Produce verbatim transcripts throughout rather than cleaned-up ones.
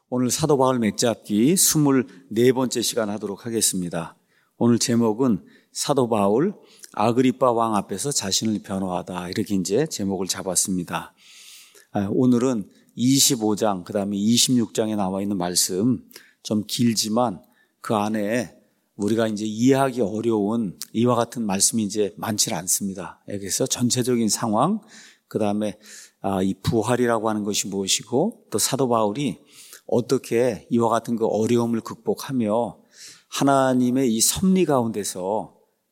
오늘 사도 바울 맥잡기 스물네 번째 시간 하도록 하겠습니다. 오늘 제목은 사도 바울 아그리빠 왕 앞에서 자신을 변호하다, 이렇게 이제 제목을 잡았습니다. 오늘은 이십오 장, 그 다음에 이십육 장에 나와 있는 말씀, 좀 길지만 그 안에 우리가 이제 이해하기 어려운 이와 같은 말씀이 이제 많지 않습니다. 그래서 전체적인 상황, 그 다음에 이 부활이라고 하는 것이 무엇이고, 또 사도 바울이 어떻게 이와 같은 그 어려움을 극복하며 하나님의 이 섭리 가운데서,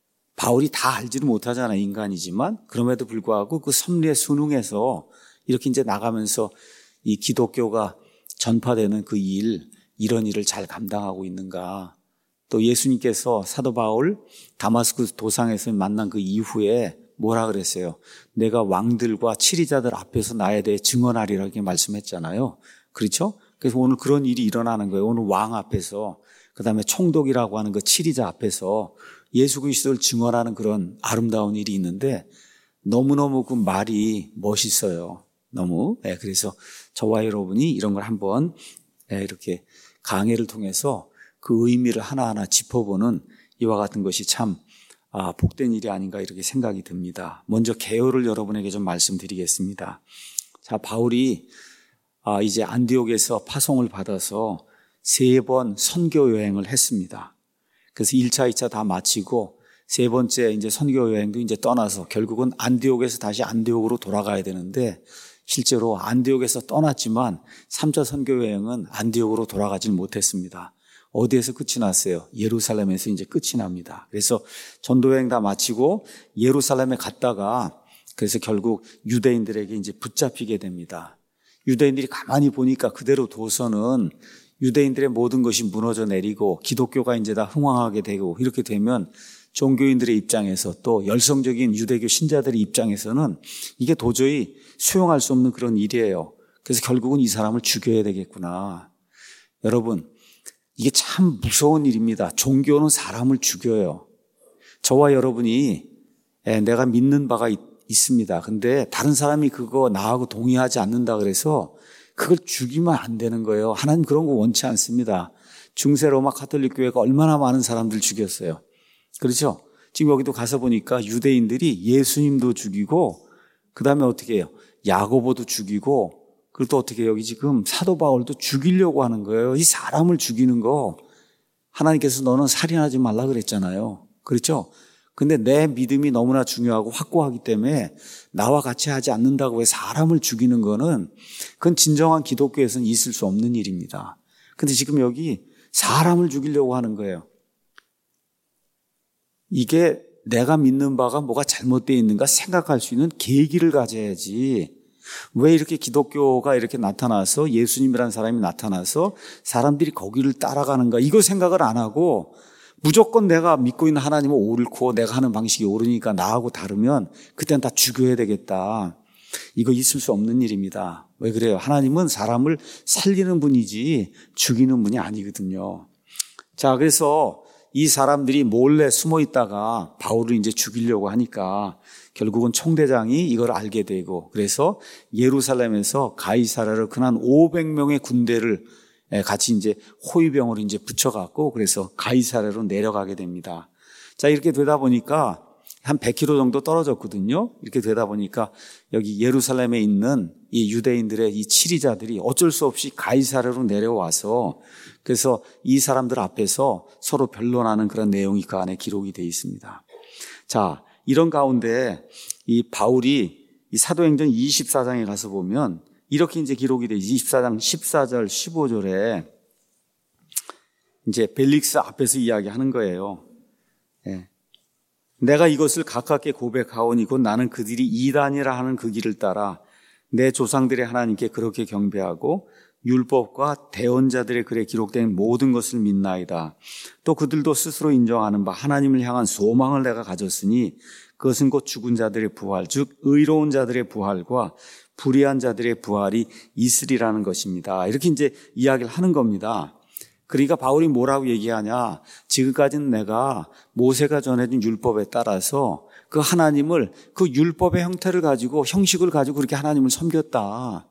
바울이 다 알지를 못하잖아요. 인간이지만 그럼에도 불구하고 그 섭리에 순응해서 이렇게 이제 나가면서 이 기독교가 전파되는 그 일, 이런 일을 잘 감당하고 있는가. 또 예수님께서 사도 바울 다마스쿠스 도상에서 만난 그 이후에 뭐라 그랬어요? 내가 왕들과 치리자들 앞에서 나에 대해 증언하리라, 이렇게 말씀했잖아요. 그렇죠? 그래서 오늘 그런 일이 일어나는 거예요. 오늘 왕 앞에서, 그 다음에 총독이라고 하는 그 치리자 앞에서 예수 그리스도를 증언하는 그런 아름다운 일이 있는데, 너무너무 그 말이 멋있어요. 너무. 네, 그래서 저와 여러분이 이런 걸 한번 네, 이렇게 강해를 통해서 그 의미를 하나하나 짚어보는 이와 같은 것이 참 아, 복된 일이 아닌가, 이렇게 생각이 듭니다. 먼저 개요를 여러분에게 좀 말씀드리겠습니다. 자, 바울이 아, 이제 안디옥에서 파송을 받아서 세 번 선교 여행을 했습니다. 그래서 일 차, 이 차 다 마치고 세 번째 이제 선교 여행도 이제 떠나서 결국은 안디옥에서 다시 안디옥으로 돌아가야 되는데, 실제로 안디옥에서 떠났지만 삼 차 선교 여행은 안디옥으로 돌아가질 못했습니다. 어디에서 끝이 났어요? 예루살렘에서 이제 끝이 납니다. 그래서 전도 여행 다 마치고 예루살렘에 갔다가, 그래서 결국 유대인들에게 이제 붙잡히게 됩니다. 유대인들이 가만히 보니까 그대로 둬서는 유대인들의 모든 것이 무너져 내리고 기독교가 이제 다 흥왕하게 되고, 이렇게 되면 종교인들의 입장에서, 또 열성적인 유대교 신자들의 입장에서는 이게 도저히 수용할 수 없는 그런 일이에요. 그래서 결국은 이 사람을 죽여야 되겠구나. 여러분, 이게 참 무서운 일입니다. 종교는 사람을 죽여요. 저와 여러분이 내가 믿는 바가 있, 있습니다. 근데 다른 사람이 그거 나하고 동의하지 않는다 그래서 그걸 죽이면 안 되는 거예요. 하나님 그런 거 원치 않습니다. 중세 로마 가톨릭 교회가 얼마나 많은 사람들 죽였어요. 그렇죠? 지금 여기도 가서 보니까 유대인들이 예수님도 죽이고, 그 다음에 어떻게 해요? 야고보도 죽이고, 그리고 또 어떻게 해요? 여기 지금 사도 바울도 죽이려고 하는 거예요. 이 사람을 죽이는 거, 하나님께서 너는 살인하지 말라 그랬잖아요. 그렇죠? 근데 내 믿음이 너무나 중요하고 확고하기 때문에 나와 같이 하지 않는다고 해서 사람을 죽이는 거는, 그건 진정한 기독교에서는 있을 수 없는 일입니다. 근데 지금 여기 사람을 죽이려고 하는 거예요. 이게 내가 믿는 바가 뭐가 잘못되어 있는가 생각할 수 있는 계기를 가져야지. 왜 이렇게 기독교가 이렇게 나타나서, 예수님이라는 사람이 나타나서 사람들이 거기를 따라가는가, 이거 생각을 안 하고 무조건 내가 믿고 있는 하나님은 옳고 내가 하는 방식이 옳으니까 나하고 다르면 그때는 다 죽여야 되겠다. 이거 있을 수 없는 일입니다. 왜 그래요? 하나님은 사람을 살리는 분이지 죽이는 분이 아니거든요. 자, 그래서 이 사람들이 몰래 숨어 있다가 바울을 이제 죽이려고 하니까 결국은 총대장이 이걸 알게 되고, 그래서 예루살렘에서 가이사랴로 근한 오백 명의 군대를 같이 이제 호위병으로 이제 붙여갖고, 그래서 가이사랴로 내려가게 됩니다. 자, 이렇게 되다 보니까 한 백 킬로미터 정도 떨어졌거든요. 이렇게 되다 보니까 여기 예루살렘에 있는 이 유대인들의 이 치리자들이 어쩔 수 없이 가이사랴로 내려와서, 그래서 이 사람들 앞에서 서로 변론하는 그런 내용이 그 안에 기록이 되어 있습니다. 자, 이런 가운데 이 바울이 이 사도행전 이십사 장에 가서 보면 이렇게 이제 기록이 돼, 이십사 장 십사 절 십오 절에 이제 벨릭스 앞에서 이야기하는 거예요. 예. 내가 이것을 가깝게 고백하오니 곧 나는 그들이 이단이라 하는 그 길을 따라 내 조상들의 하나님께 그렇게 경배하고 율법과 대언자들의 글에 기록된 모든 것을 믿나이다. 또 그들도 스스로 인정하는 바 하나님을 향한 소망을 내가 가졌으니 그것은 곧 죽은 자들의 부활, 즉 의로운 자들의 부활과 불의한 자들의 부활이 있으리라는 것입니다. 이렇게 이제 이야기를 하는 겁니다. 그러니까 바울이 뭐라고 얘기하냐? 지금까지는 내가 모세가 전해준 율법에 따라서 그 하나님을, 그 율법의 형태를 가지고, 형식을 가지고 그렇게 하나님을 섬겼다.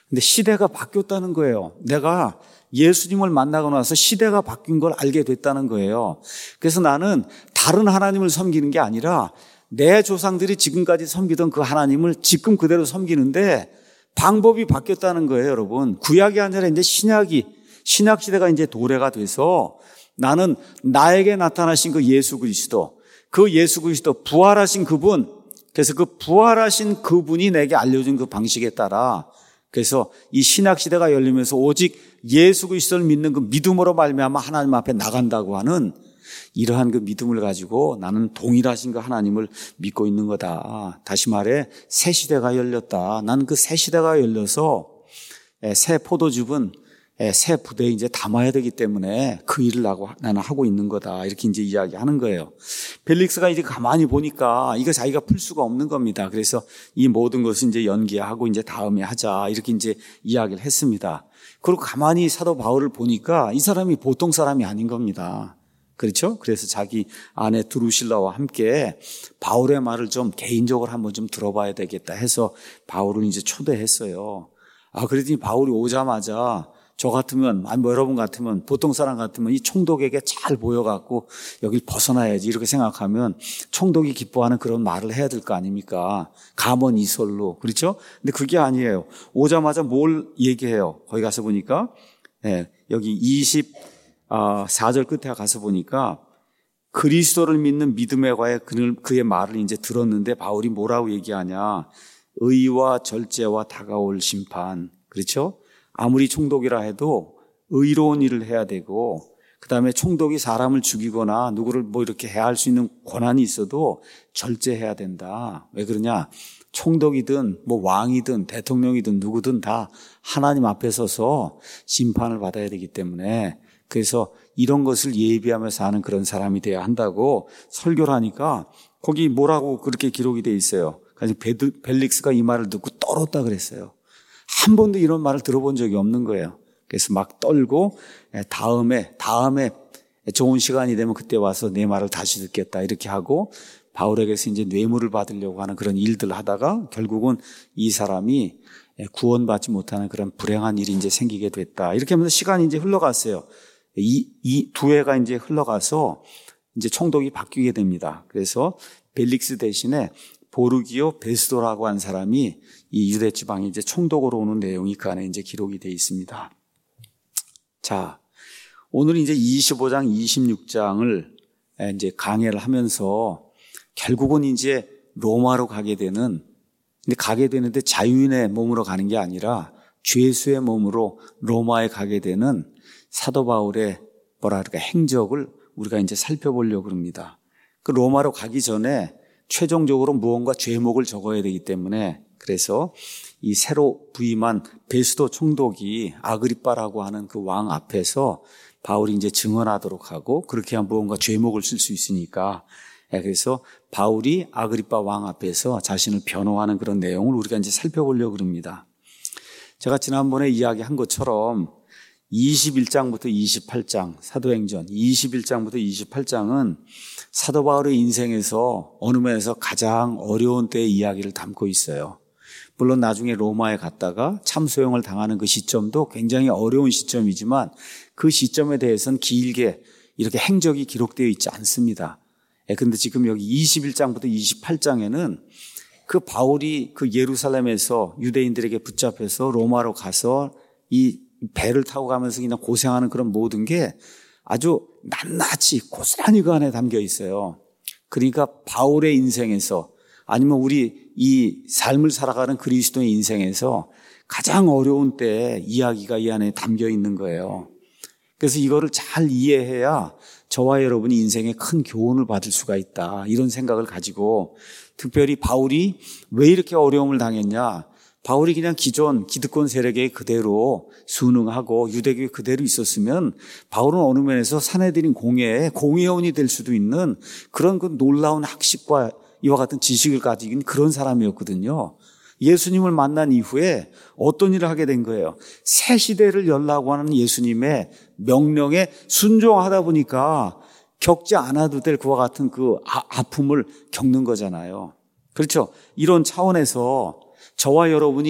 근데 시대가 바뀌었다는 거예요. 내가 예수님을 만나고 나서 시대가 바뀐 걸 알게 됐다는 거예요. 그래서 나는 다른 하나님을 섬기는 게 아니라 내 조상들이 지금까지 섬기던 그 하나님을 지금 그대로 섬기는데 방법이 바뀌었다는 거예요, 여러분. 구약이 아니라 이제 신약이, 신약 시대가 이제 도래가 돼서 나는 나에게 나타나신 그 예수 그리스도, 그 예수 그리스도 부활하신 그분, 그래서 그 부활하신 그분이 내게 알려준 그 방식에 따라 그래서 이 신약 시대가 열리면서 오직 예수 그리스도를 믿는 그 믿음으로 말미암아 하나님 앞에 나간다고 하는 이러한 그 믿음을 가지고 나는 동일하신 그 하나님을 믿고 있는 거다. 다시 말해 새 시대가 열렸다. 나는 그 새 시대가 열려서 새 포도즙은 새 부대에 이제 담아야 되기 때문에 그 일을 하고 나는 하고 있는 거다. 이렇게 이제 이야기하는 거예요. 벨릭스가 이제 가만히 보니까 이거 자기가 풀 수가 없는 겁니다. 그래서 이 모든 것을 이제 연기하고 이제 다음에 하자. 이렇게 이제 이야기를 했습니다. 그리고 가만히 사도 바울을 보니까 이 사람이 보통 사람이 아닌 겁니다. 그렇죠? 그래서 자기 아내 드루실라와 함께 바울의 말을 좀 개인적으로 한번 좀 들어봐야 되겠다 해서 바울을 이제 초대했어요. 아, 그랬더니 바울이 오자마자 저 같으면, 아니 뭐 여러분 같으면, 보통 사람 같으면 이 총독에게 잘 보여갖고 여길 벗어나야지 이렇게 생각하면 총독이 기뻐하는 그런 말을 해야 될 거 아닙니까? 감언 이설로. 그렇죠? 근데 그게 아니에요. 오자마자 뭘 얘기해요? 거기 가서 보니까, 예, 여기 이십사 절 끝에 가서 보니까 그리스도를 믿는 믿음에 관해 그의 말을 이제 들었는데 바울이 뭐라고 얘기하냐? 의와 절제와 다가올 심판. 그렇죠? 아무리 총독이라 해도 의로운 일을 해야 되고 그다음에 총독이 사람을 죽이거나 누구를 뭐 이렇게 해할 수 있는 권한이 있어도 절제해야 된다. 왜 그러냐? 총독이든 뭐 왕이든 대통령이든 누구든 다 하나님 앞에 서서 심판을 받아야 되기 때문에 그래서 이런 것을 예비하면서 하는 그런 사람이 돼야 한다고 설교를 하니까 거기 뭐라고 그렇게 기록이 돼 있어요. 그래서 벨릭스가 이 말을 듣고 떨었다 그랬어요. 한 번도 이런 말을 들어본 적이 없는 거예요. 그래서 막 떨고 다음에 다음에 좋은 시간이 되면 그때 와서 내 말을 다시 듣겠다 이렇게 하고 바울에게서 이제 뇌물을 받으려고 하는 그런 일들을 하다가 결국은 이 사람이 구원받지 못하는 그런 불행한 일이 이제 생기게 됐다. 이렇게 하면서 시간이 이제 흘러갔어요. 이, 이 두 해가 이제 흘러가서 이제 총독이 바뀌게 됩니다. 그래서 벨릭스 대신에 보르기오 베스도라고 한 사람이 이 유대 지방에 이제 총독으로 오는 내용이 그 안에 이제 기록이 되어 있습니다. 자, 오늘 이제 이십오 장, 이십육 장을 이제 강해를 하면서 결국은 이제 로마로 가게 되는, 근데 가게 되는데 자유인의 몸으로 가는 게 아니라 죄수의 몸으로 로마에 가게 되는 사도 바울의 뭐랄까 행적을 우리가 이제 살펴보려고 합니다. 그 로마로 가기 전에 최종적으로 무언가 죄목을 적어야 되기 때문에 그래서 이 새로 부임한 베스도 총독이 아그리빠라고 하는 그 왕 앞에서 바울이 이제 증언하도록 하고 그렇게 하면 무언가 죄목을 쓸 수 있으니까 그래서 바울이 아그리빠 왕 앞에서 자신을 변호하는 그런 내용을 우리가 이제 살펴보려고 합니다. 제가 지난번에 이야기한 것처럼 이십일 장부터 이십팔 장 사도행전 이십일 장부터 이십팔 장은 사도 바울의 인생에서 어느 면에서 가장 어려운 때의 이야기를 담고 있어요. 물론 나중에 로마에 갔다가 참소형을 당하는 그 시점도 굉장히 어려운 시점이지만 그 시점에 대해서는 길게 이렇게 행적이 기록되어 있지 않습니다. 그런데 지금 여기 이십일 장부터 이십팔 장에는 그 바울이 그 예루살렘에서 유대인들에게 붙잡혀서 로마로 가서 이 배를 타고 가면서 그냥 고생하는 그런 모든 게 아주 낱낱이 고스란히 그 안에 담겨 있어요. 그러니까 바울의 인생에서 아니면 우리 이 삶을 살아가는 그리스도의 인생에서 가장 어려운 때 이야기가 이 안에 담겨 있는 거예요. 그래서 이거를 잘 이해해야 저와 여러분이 인생에 큰 교훈을 받을 수가 있다. 이런 생각을 가지고 특별히 바울이 왜 이렇게 어려움을 당했냐. 바울이 그냥 기존 기득권 세력에 그대로 순응하고 유대교에 그대로 있었으면 바울은 어느 면에서 사내들인 공회에 공회원이 될 수도 있는 그런 그 놀라운 학식과 이와 같은 지식을 가지긴 그런 사람이었거든요. 예수님을 만난 이후에 어떤 일을 하게 된 거예요? 새 시대를 열라고 하는 예수님의 명령에 순종하다 보니까 겪지 않아도 될 그와 같은 그 아, 아픔을 겪는 거잖아요. 그렇죠? 이런 차원에서 저와 여러분이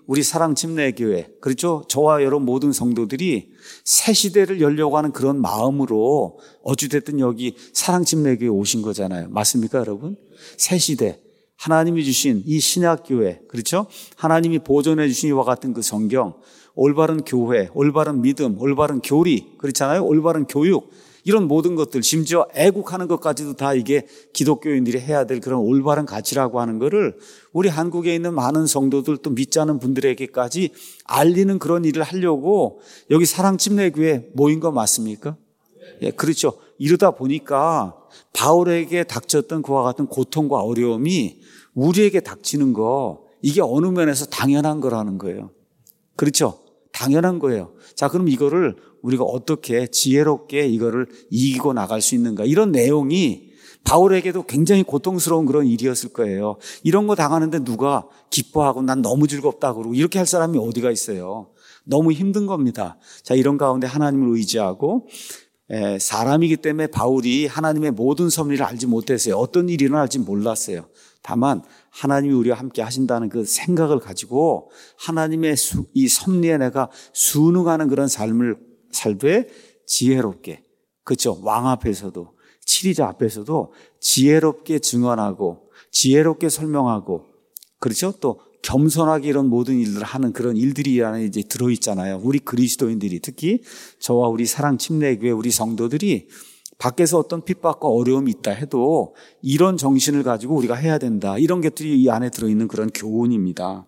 우리 사랑침례교회, 그렇죠? 저와 여러 모든 성도들이 새 시대를 열려고 하는 그런 마음으로 어찌됐든 여기 사랑침례교회에 오신 거잖아요. 맞습니까, 여러분? 새 시대. 하나님이 주신 이 신약교회, 그렇죠? 하나님이 보존해 주신 이와 같은 그 성경, 올바른 교회, 올바른 믿음, 올바른 교리, 그렇잖아요? 올바른 교육, 이런 모든 것들, 심지어 애국하는 것까지도 다 이게 기독교인들이 해야 될 그런 올바른 가치라고 하는 거를 우리 한국에 있는 많은 성도들 또 믿지 않은 분들에게까지 알리는 그런 일을 하려고 여기 사랑침례교회 모인 거 맞습니까? 예, 그렇죠. 이러다 보니까 바울에게 닥쳤던 그와 같은 고통과 어려움이 우리에게 닥치는 거, 이게 어느 면에서 당연한 거라는 거예요. 그렇죠? 당연한 거예요. 자, 그럼 이거를 우리가 어떻게 지혜롭게 이거를 이기고 나갈 수 있는가? 이런 내용이 바울에게도 굉장히 고통스러운 그런 일이었을 거예요. 이런 거 당하는데 누가 기뻐하고 난 너무 즐겁다 그러고 이렇게 할 사람이 어디가 있어요? 너무 힘든 겁니다. 자, 이런 가운데 하나님을 의지하고 에, 사람이기 때문에 바울이 하나님의 모든 섭리를 알지 못했어요. 어떤 일이 일어날지 몰랐어요. 다만 하나님이 우리와 함께 하신다는 그 생각을 가지고 하나님의 수, 이 섭리에 내가 순응하는 그런 삶을 살되 지혜롭게, 그렇죠? 왕 앞에서도 치리자 앞에서도 지혜롭게 증언하고 지혜롭게 설명하고, 그렇죠? 또 겸손하게 이런 모든 일들을 하는 그런 일들이 이 안에 이제 들어있잖아요. 우리 그리스도인들이, 특히 저와 우리 사랑침례교회 우리 성도들이 밖에서 어떤 핍박과 어려움이 있다 해도 이런 정신을 가지고 우리가 해야 된다. 이런 것들이 이 안에 들어있는 그런 교훈입니다.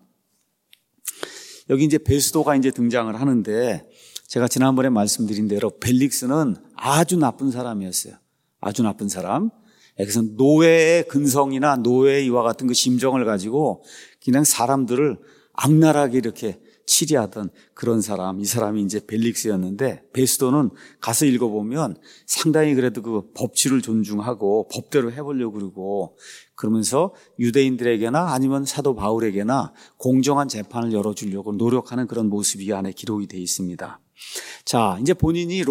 여기 이제 베스도가 이제 등장을 하는데, 제가 지난번에 말씀드린 대로 벨릭스는 아주 나쁜 사람이었어요. 아주 나쁜 사람. 그래서 노예의 근성이나 노예의 이와 같은 그 심정을 가지고 그냥 사람들을 악랄하게 이렇게 치리하던 그런 사람, 이 사람이 이제 벨릭스였는데, 베스도는 가서 읽어보면 상당히 그래도 그 법치를 존중하고 법대로 해보려고 그러고, 그러면서 유대인들에게나 아니면 사도 바울에게나 공정한 재판을 열어주려고 노력하는 그런 모습이 이 안에 기록이 되어 있습니다. 자, 이제 본인이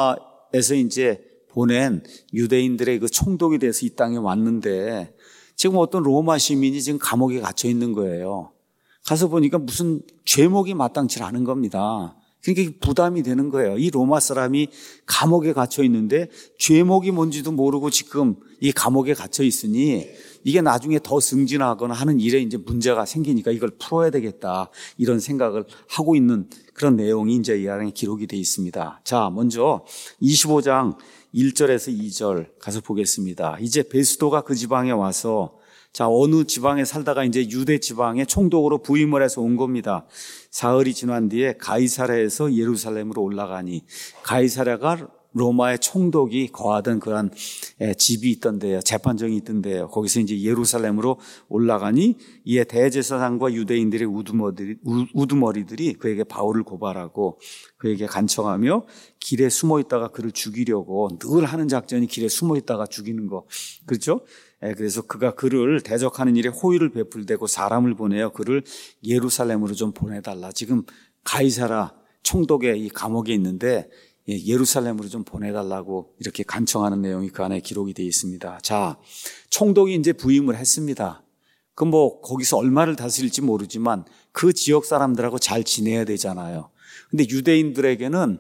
로마에서 이제 보낸 유대인들의 그 총독이 돼서 이 땅에 왔는데, 지금 어떤 로마 시민이 지금 감옥에 갇혀 있는 거예요. 가서 보니까 무슨 죄목이 마땅치 않은 겁니다. 그러니까 부담이 되는 거예요. 이 로마 사람이 감옥에 갇혀 있는데 죄목이 뭔지도 모르고 지금 이 감옥에 갇혀 있으니 이게 나중에 더 승진하거나 하는 일에 이제 문제가 생기니까 이걸 풀어야 되겠다, 이런 생각을 하고 있는 그런 내용이 이제 이 안에 기록이 되어 있습니다. 자, 먼저 이십오 장 일 절에서 이 절 가서 보겠습니다. 이제 베스도가 그 지방에 와서, 자, 어느 지방에 살다가 이제 유대 지방의 총독으로 부임을 해서 온 겁니다. 사흘이 지난 뒤에 가이사랴에서 예루살렘으로 올라가니, 가이사랴가 로마의 총독이 거하던 그런 집이 있던데요. 재판정이 있던데요. 거기서 이제 예루살렘으로 올라가니 이에 대제사장과 유대인들의 우두머리들이, 우두머리들이 그에게 바울을 고발하고 그에게 간청하며 길에 숨어 있다가 그를 죽이려고 늘 하는 작전이 길에 숨어 있다가 죽이는 거. 그렇죠? 그래서 그가 그를 대적하는 일에 호의를 베풀대고 사람을 보내어 그를 예루살렘으로 좀 보내달라. 지금 가이사랴 총독의 이 감옥에 있는데 예루살렘으로 좀 보내달라고 이렇게 간청하는 내용이 그 안에 기록이 되어 있습니다. 자, 총독이 이제 부임을 했습니다. 그럼 뭐 거기서 얼마를 다스릴지 모르지만 그 지역 사람들하고 잘 지내야 되잖아요. 근데 유대인들에게는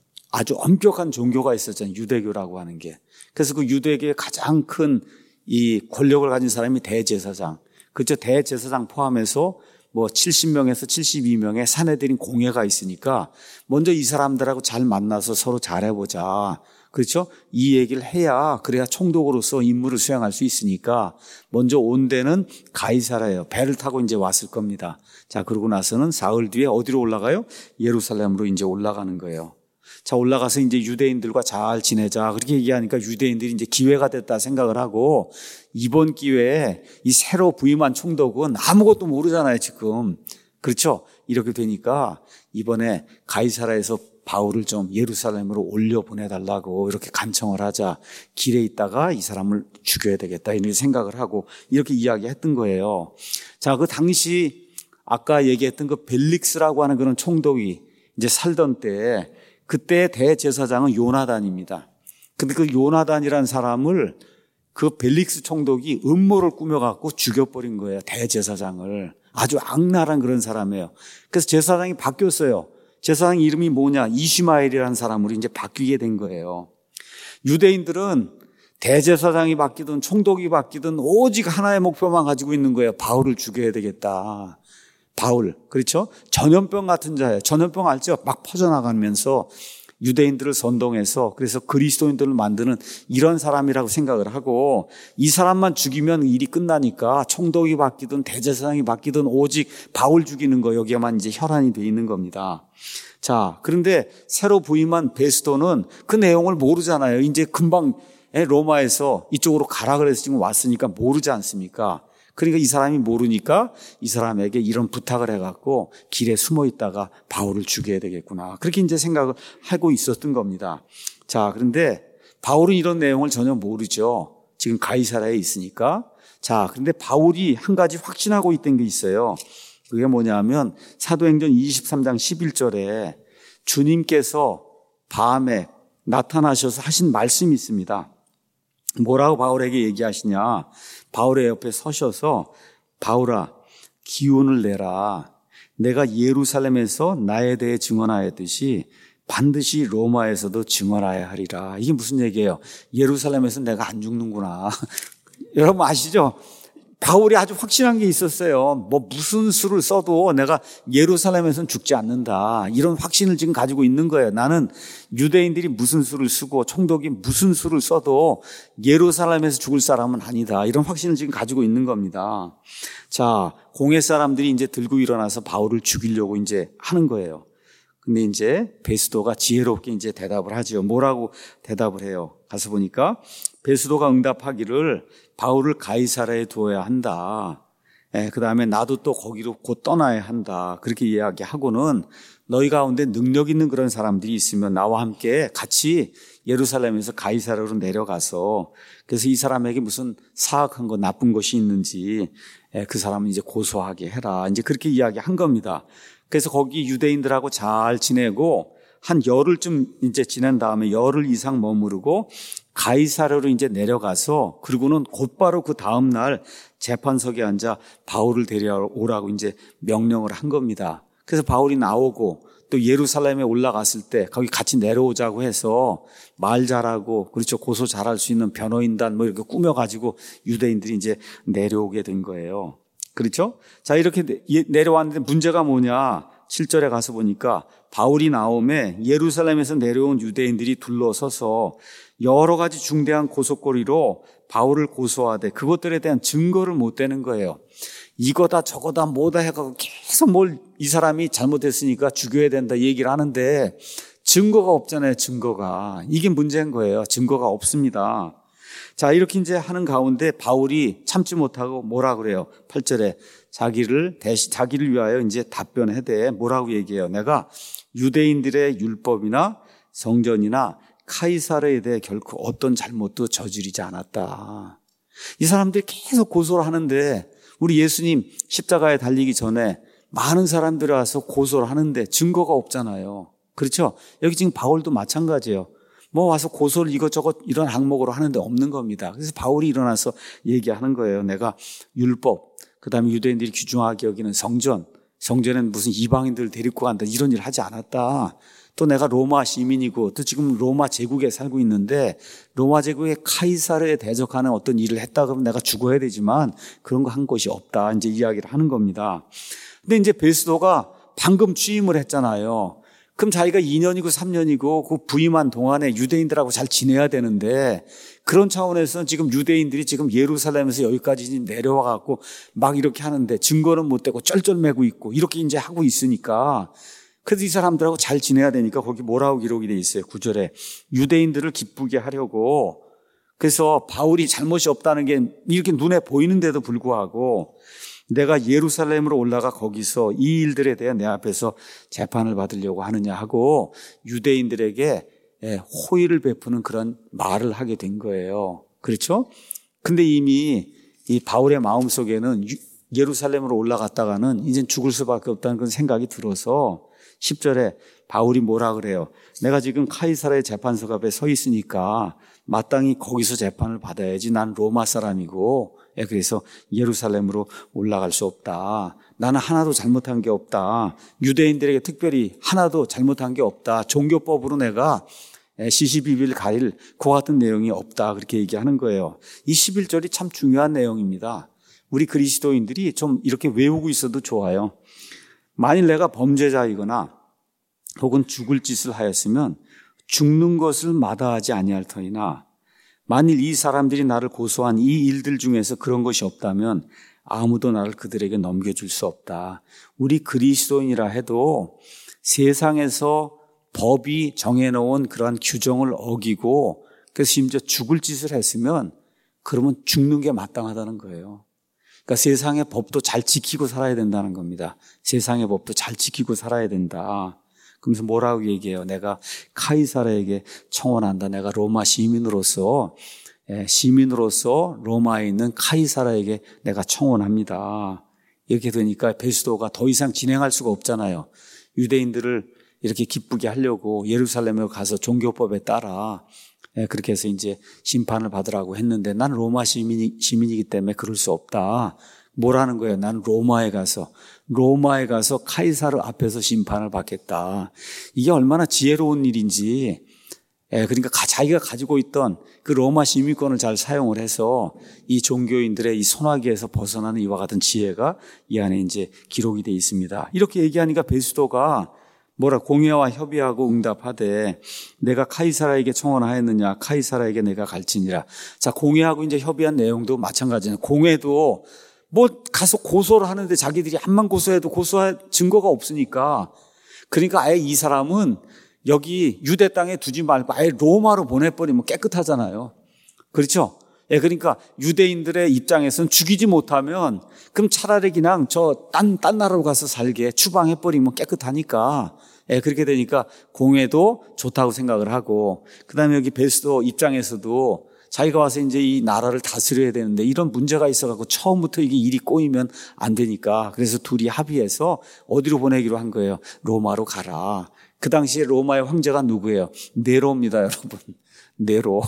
아주 엄격한 종교가 있었잖아요. 유대교라고 하는 게. 그래서 그 유대교의 가장 큰 이 권력을 가진 사람이 대제사장. 그죠? 대제사장 포함해서 뭐 칠십 명에서 칠십이 명의 사내들인 공회가 있으니까 먼저 이 사람들하고 잘 만나서 서로 잘해보자. 그렇죠? 이 얘기를 해야, 그래야 총독으로서 임무를 수행할 수 있으니까 먼저 온 데는 가이사랴예요. 배를 타고 이제 왔을 겁니다. 자, 그러고 나서는 사흘 뒤에 어디로 올라가요? 예루살렘으로 이제 올라가는 거예요. 자, 올라가서 이제 유대인들과 잘 지내자, 그렇게 얘기하니까 유대인들이 이제 기회가 됐다 생각을 하고, 이번 기회에 이 새로 부임한 총독은 아무것도 모르잖아요, 지금. 그렇죠? 이렇게 되니까 이번에 가이사랴에서 바울을 좀 예루살렘으로 올려 보내달라고 이렇게 간청을 하자. 길에 있다가 이 사람을 죽여야 되겠다, 이렇게 생각을 하고 이렇게 이야기했던 거예요. 자, 그 당시 아까 얘기했던 그 벨릭스라고 하는 그런 총독이 이제 살던 때에, 그때 대제사장은 요나단입니다. 근데 그 요나단이라는 사람을 그 벨릭스 총독이 음모를 꾸며갖고 죽여버린 거예요. 대제사장을. 아주 악랄한 그런 사람이에요. 그래서 제사장이 바뀌었어요. 제사장 이름이 뭐냐? 이슈마엘이라는 사람으로 이제 바뀌게 된 거예요. 유대인들은 대제사장이 바뀌든 총독이 바뀌든 오직 하나의 목표만 가지고 있는 거예요. 바울을 죽여야 되겠다. 바울, 그렇죠? 전염병 같은 자예요. 전염병 알죠? 막 퍼져나가면서 유대인들을 선동해서 그래서 그리스도인들을 만드는 이런 사람이라고 생각을 하고, 이 사람만 죽이면 일이 끝나니까 총독이 바뀌든 대제사장이 바뀌든 오직 바울 죽이는 거, 여기에만 이제 혈안이 돼 있는 겁니다. 자, 그런데 새로 부임한 베스도는 그 내용을 모르잖아요. 이제 금방 로마에서 이쪽으로 가라 그래서 지금 왔으니까 모르지 않습니까? 그러니까 이 사람이 모르니까 이 사람에게 이런 부탁을 해갖고 길에 숨어 있다가 바울을 죽여야 되겠구나, 그렇게 이제 생각을 하고 있었던 겁니다. 자, 그런데 바울은 이런 내용을 전혀 모르죠. 지금 가이사라에 있으니까. 자, 그런데 바울이 한 가지 확신하고 있던 게 있어요. 그게 뭐냐면 사도행전 이십삼 장 십일 절에 주님께서 밤에 나타나셔서 하신 말씀이 있습니다. 뭐라고 바울에게 얘기하시냐? 바울의 옆에 서셔서 바울아, 기운을 내라. 내가 예루살렘에서 나에 대해 증언하였듯이 반드시 로마에서도 증언하여야 하리라. 이게 무슨 얘기예요? 예루살렘에서 내가 안 죽는구나. 여러분 아시죠? 바울이 아주 확신한 게 있었어요. 뭐 무슨 수를 써도 내가 예루살렘에서는 죽지 않는다, 이런 확신을 지금 가지고 있는 거예요. 나는 유대인들이 무슨 수를 쓰고 총독이 무슨 수를 써도 예루살렘에서 죽을 사람은 아니다, 이런 확신을 지금 가지고 있는 겁니다. 자, 공회 사람들이 이제 들고 일어나서 바울을 죽이려고 이제 하는 거예요. 근데 이제 베스도가 지혜롭게 이제 대답을 하죠. 뭐라고 대답을 해요? 가서 보니까 베스도가 응답하기를 바울을 가이사라에 두어야 한다. 예, 그 다음에 나도 또 거기로 곧 떠나야 한다. 그렇게 이야기하고는 너희 가운데 능력 있는 그런 사람들이 있으면 나와 함께 같이 예루살렘에서 가이사라로 내려가서, 그래서 이 사람에게 무슨 사악한 거, 나쁜 것이 있는지 예, 그 사람은 이제 고소하게 해라. 이제 그렇게 이야기한 겁니다. 그래서 거기 유대인들하고 잘 지내고 한 열흘쯤 이제 지난 다음에 열흘 이상 머무르고 가이사랴로 이제 내려가서, 그리고는 곧바로 그 다음 날 재판석에 앉아 바울을 데려오라고 이제 명령을 한 겁니다. 그래서 바울이 나오고 또 예루살렘에 올라갔을 때 거기 같이 내려오자고 해서 말 잘하고, 그렇죠, 고소 잘할 수 있는 변호인단 뭐 이렇게 꾸며가지고 유대인들이 이제 내려오게 된 거예요. 그렇죠? 자, 이렇게 내려왔는데 문제가 뭐냐? 칠 절에 가서 보니까 바울이 나오매 예루살렘에서 내려온 유대인들이 둘러서서 여러 가지 중대한 고속거리로 바울을 고소하되 그것들에 대한 증거를 못 대는 거예요. 이거다 저거다 뭐다 해가지고 계속 뭘 이 사람이 잘못했으니까 죽여야 된다 얘기를 하는데 증거가 없잖아요. 증거가. 이게 문제인 거예요. 증거가 없습니다. 자, 이렇게 이제 하는 가운데 바울이 참지 못하고 뭐라 그래요? 팔 절에 자기를 대신 자기를 위하여 이제 답변하되 뭐라고 얘기해요? 내가 유대인들의 율법이나 성전이나 카이사르에 대해 결코 어떤 잘못도 저지르지 않았다. 이 사람들이 계속 고소를 하는데 우리 예수님 십자가에 달리기 전에 많은 사람들이 와서 고소를 하는데 증거가 없잖아요. 그렇죠? 여기 지금 바울도 마찬가지예요. 뭐 와서 고소를 이것저것 이런 항목으로 하는데 없는 겁니다. 그래서 바울이 일어나서 얘기하는 거예요. 내가 율법, 그 다음에 유대인들이 귀중하게 여기는 성전, 성전에는 무슨 이방인들을 데리고 간다 이런 일을 하지 않았다. 또 내가 로마 시민이고 또 지금 로마 제국에 살고 있는데 로마 제국의 카이사르에 대적하는 어떤 일을 했다 그러면 내가 죽어야 되지만 그런 거 한 것이 없다. 이제 이야기를 하는 겁니다. 근데 이제 베스도가 방금 취임을 했잖아요. 그럼 자기가 이 년이고 삼 년이고 그 부임한 동안에 유대인들하고 잘 지내야 되는데 그런 차원에서는 지금 유대인들이 지금 예루살렘에서 여기까지 내려와 갖고 막 이렇게 하는데 증거는 못 대고 쩔쩔매고 있고 이렇게 이제 하고 있으니까 그래서 이 사람들하고 잘 지내야 되니까 거기 뭐라고 기록이 돼 있어요. 구 절에 유대인들을 기쁘게 하려고, 그래서 바울이 잘못이 없다는 게 이렇게 눈에 보이는데도 불구하고 내가 예루살렘으로 올라가 거기서 이 일들에 대해 내 앞에서 재판을 받으려고 하느냐 하고 유대인들에게 호의를 베푸는 그런 말을 하게 된 거예요. 그렇죠? 근데 이미 이 바울의 마음속에는 예루살렘으로 올라갔다가는 이제 죽을 수밖에 없다는 그런 생각이 들어서 십 절에 바울이 뭐라 그래요? 내가 지금 카이사라의 재판석 앞에 서 있으니까 마땅히 거기서 재판을 받아야지. 난 로마 사람이고 그래서 예루살렘으로 올라갈 수 없다. 나는 하나도 잘못한 게 없다. 유대인들에게 특별히 하나도 잘못한 게 없다. 종교법으로 내가 시시비비를 가릴 그와 같은 내용이 없다. 그렇게 얘기하는 거예요. 이 십일 절이 참 중요한 내용입니다. 우리 그리스도인들이 좀 이렇게 외우고 있어도 좋아요. 만일 내가 범죄자이거나 혹은 죽을 짓을 하였으면 죽는 것을 마다하지 아니할 터이나 만일 이 사람들이 나를 고소한 이 일들 중에서 그런 것이 없다면 아무도 나를 그들에게 넘겨줄 수 없다. 우리 그리스도인이라 해도 세상에서 법이 정해놓은 그러한 규정을 어기고 그래서 심지어 죽을 짓을 했으면 그러면 죽는 게 마땅하다는 거예요. 그러니까 세상의 법도 잘 지키고 살아야 된다는 겁니다. 세상의 법도 잘 지키고 살아야 된다. 그러면서 뭐라고 얘기해요? 내가 카이사르에게 청원한다. 내가 로마 시민으로서 시민으로서 로마에 있는 카이사르에게 내가 청원합니다. 이렇게 되니까 베스도가 더 이상 진행할 수가 없잖아요. 유대인들을 이렇게 기쁘게 하려고 예루살렘에 가서 종교법에 따라 그렇게 해서 이제 심판을 받으라고 했는데 난 로마 시민이, 시민이기 때문에 그럴 수 없다. 뭐라는 거예요? 난 로마에 가서 로마에 가서 카이사르 앞에서 심판을 받겠다. 이게 얼마나 지혜로운 일인지. 그러니까 자기가 가지고 있던 그 로마 시민권을 잘 사용을 해서 이 종교인들의 이 손아귀에서 벗어나는 이와 같은 지혜가 이 안에 이제 기록이 되어 있습니다. 이렇게 얘기하니까 베스도가 뭐라 공회와 협의하고 응답하되 내가 카이사라에게 청원하였느냐 카이사라에게 내가 갈지니라. 자, 공회하고 이제 협의한 내용도 마찬가지예요. 공회도 뭐 가서 고소를 하는데 자기들이 한만 고소해도 고소할 증거가 없으니까 그러니까 아예 이 사람은 여기 유대 땅에 두지 말고 아예 로마로 보내버리면 깨끗하잖아요. 그렇죠? 예, 그러니까 유대인들의 입장에서는 죽이지 못하면 그럼 차라리 그냥 저 딴, 딴 나라로 가서 살게 추방해버리면 깨끗하니까 예, 그렇게 되니까 공회도 좋다고 생각을 하고 그 다음에 여기 베스도 입장에서도 자기가 와서 이제 이 나라를 다스려야 되는데 이런 문제가 있어갖고 처음부터 이게 일이 꼬이면 안 되니까 그래서 둘이 합의해서 어디로 보내기로 한 거예요? 로마로 가라. 그 당시에 로마의 황제가 누구예요? 네로입니다, 여러분. 네로.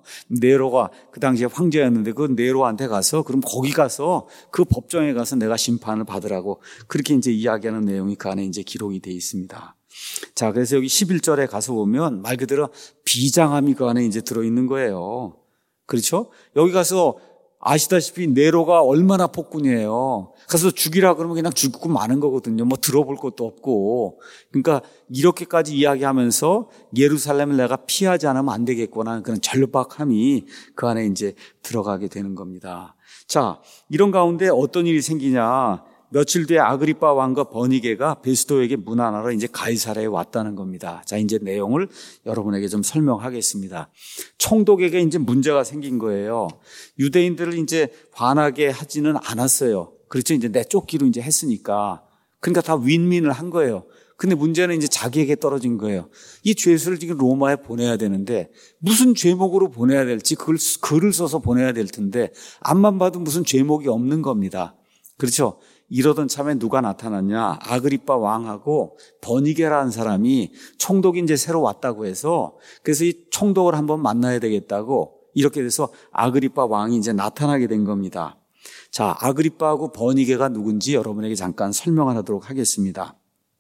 네로가 그 당시에 황제였는데 그 네로한테 가서 그럼 거기 가서 그 법정에 가서 내가 심판을 받으라고 그렇게 이제 이야기하는 내용이 그 안에 이제 기록이 되어 있습니다. 자, 그래서 여기 십일 절에 가서 보면 말 그대로 비장함이 그 안에 이제 들어있는 거예요. 그렇죠? 여기 가서 아시다시피 네로가 얼마나 폭군이에요. 가서 죽이라 그러면 그냥 죽고 마는 거거든요. 뭐 들어볼 것도 없고. 그러니까 이렇게까지 이야기하면서 예루살렘을 내가 피하지 않으면 안 되겠구나 하는 그런 절박함이 그 안에 이제 들어가게 되는 겁니다. 자, 이런 가운데 어떤 일이 생기냐. 며칠 뒤에 아그리빠 왕과 버니게가 베스도에게 문안하러 이제 가이사랴에 왔다는 겁니다. 자, 이제 내용을 여러분에게 좀 설명하겠습니다. 총독에게 이제 문제가 생긴 거예요. 유대인들을 이제 화나게 하지는 않았어요. 그렇죠. 이제 내쫓기로 이제 했으니까. 그러니까 다 윈윈을 한 거예요. 근데 문제는 이제 자기에게 떨어진 거예요. 이 죄수를 지금 로마에 보내야 되는데 무슨 죄목으로 보내야 될지 그걸 글을 써서 보내야 될 텐데 앞만 봐도 무슨 죄목이 없는 겁니다. 그렇죠. 이러던 참에 누가 나타났냐? 아그리빠 왕하고 버니게라는 사람이 총독이 이제 새로 왔다고 해서 그래서 이 총독을 한번 만나야 되겠다고 이렇게 돼서 아그리빠 왕이 이제 나타나게 된 겁니다. 자, 아그리빠하고 버니게가 누군지 여러분에게 잠깐 설명을 하도록 하겠습니다.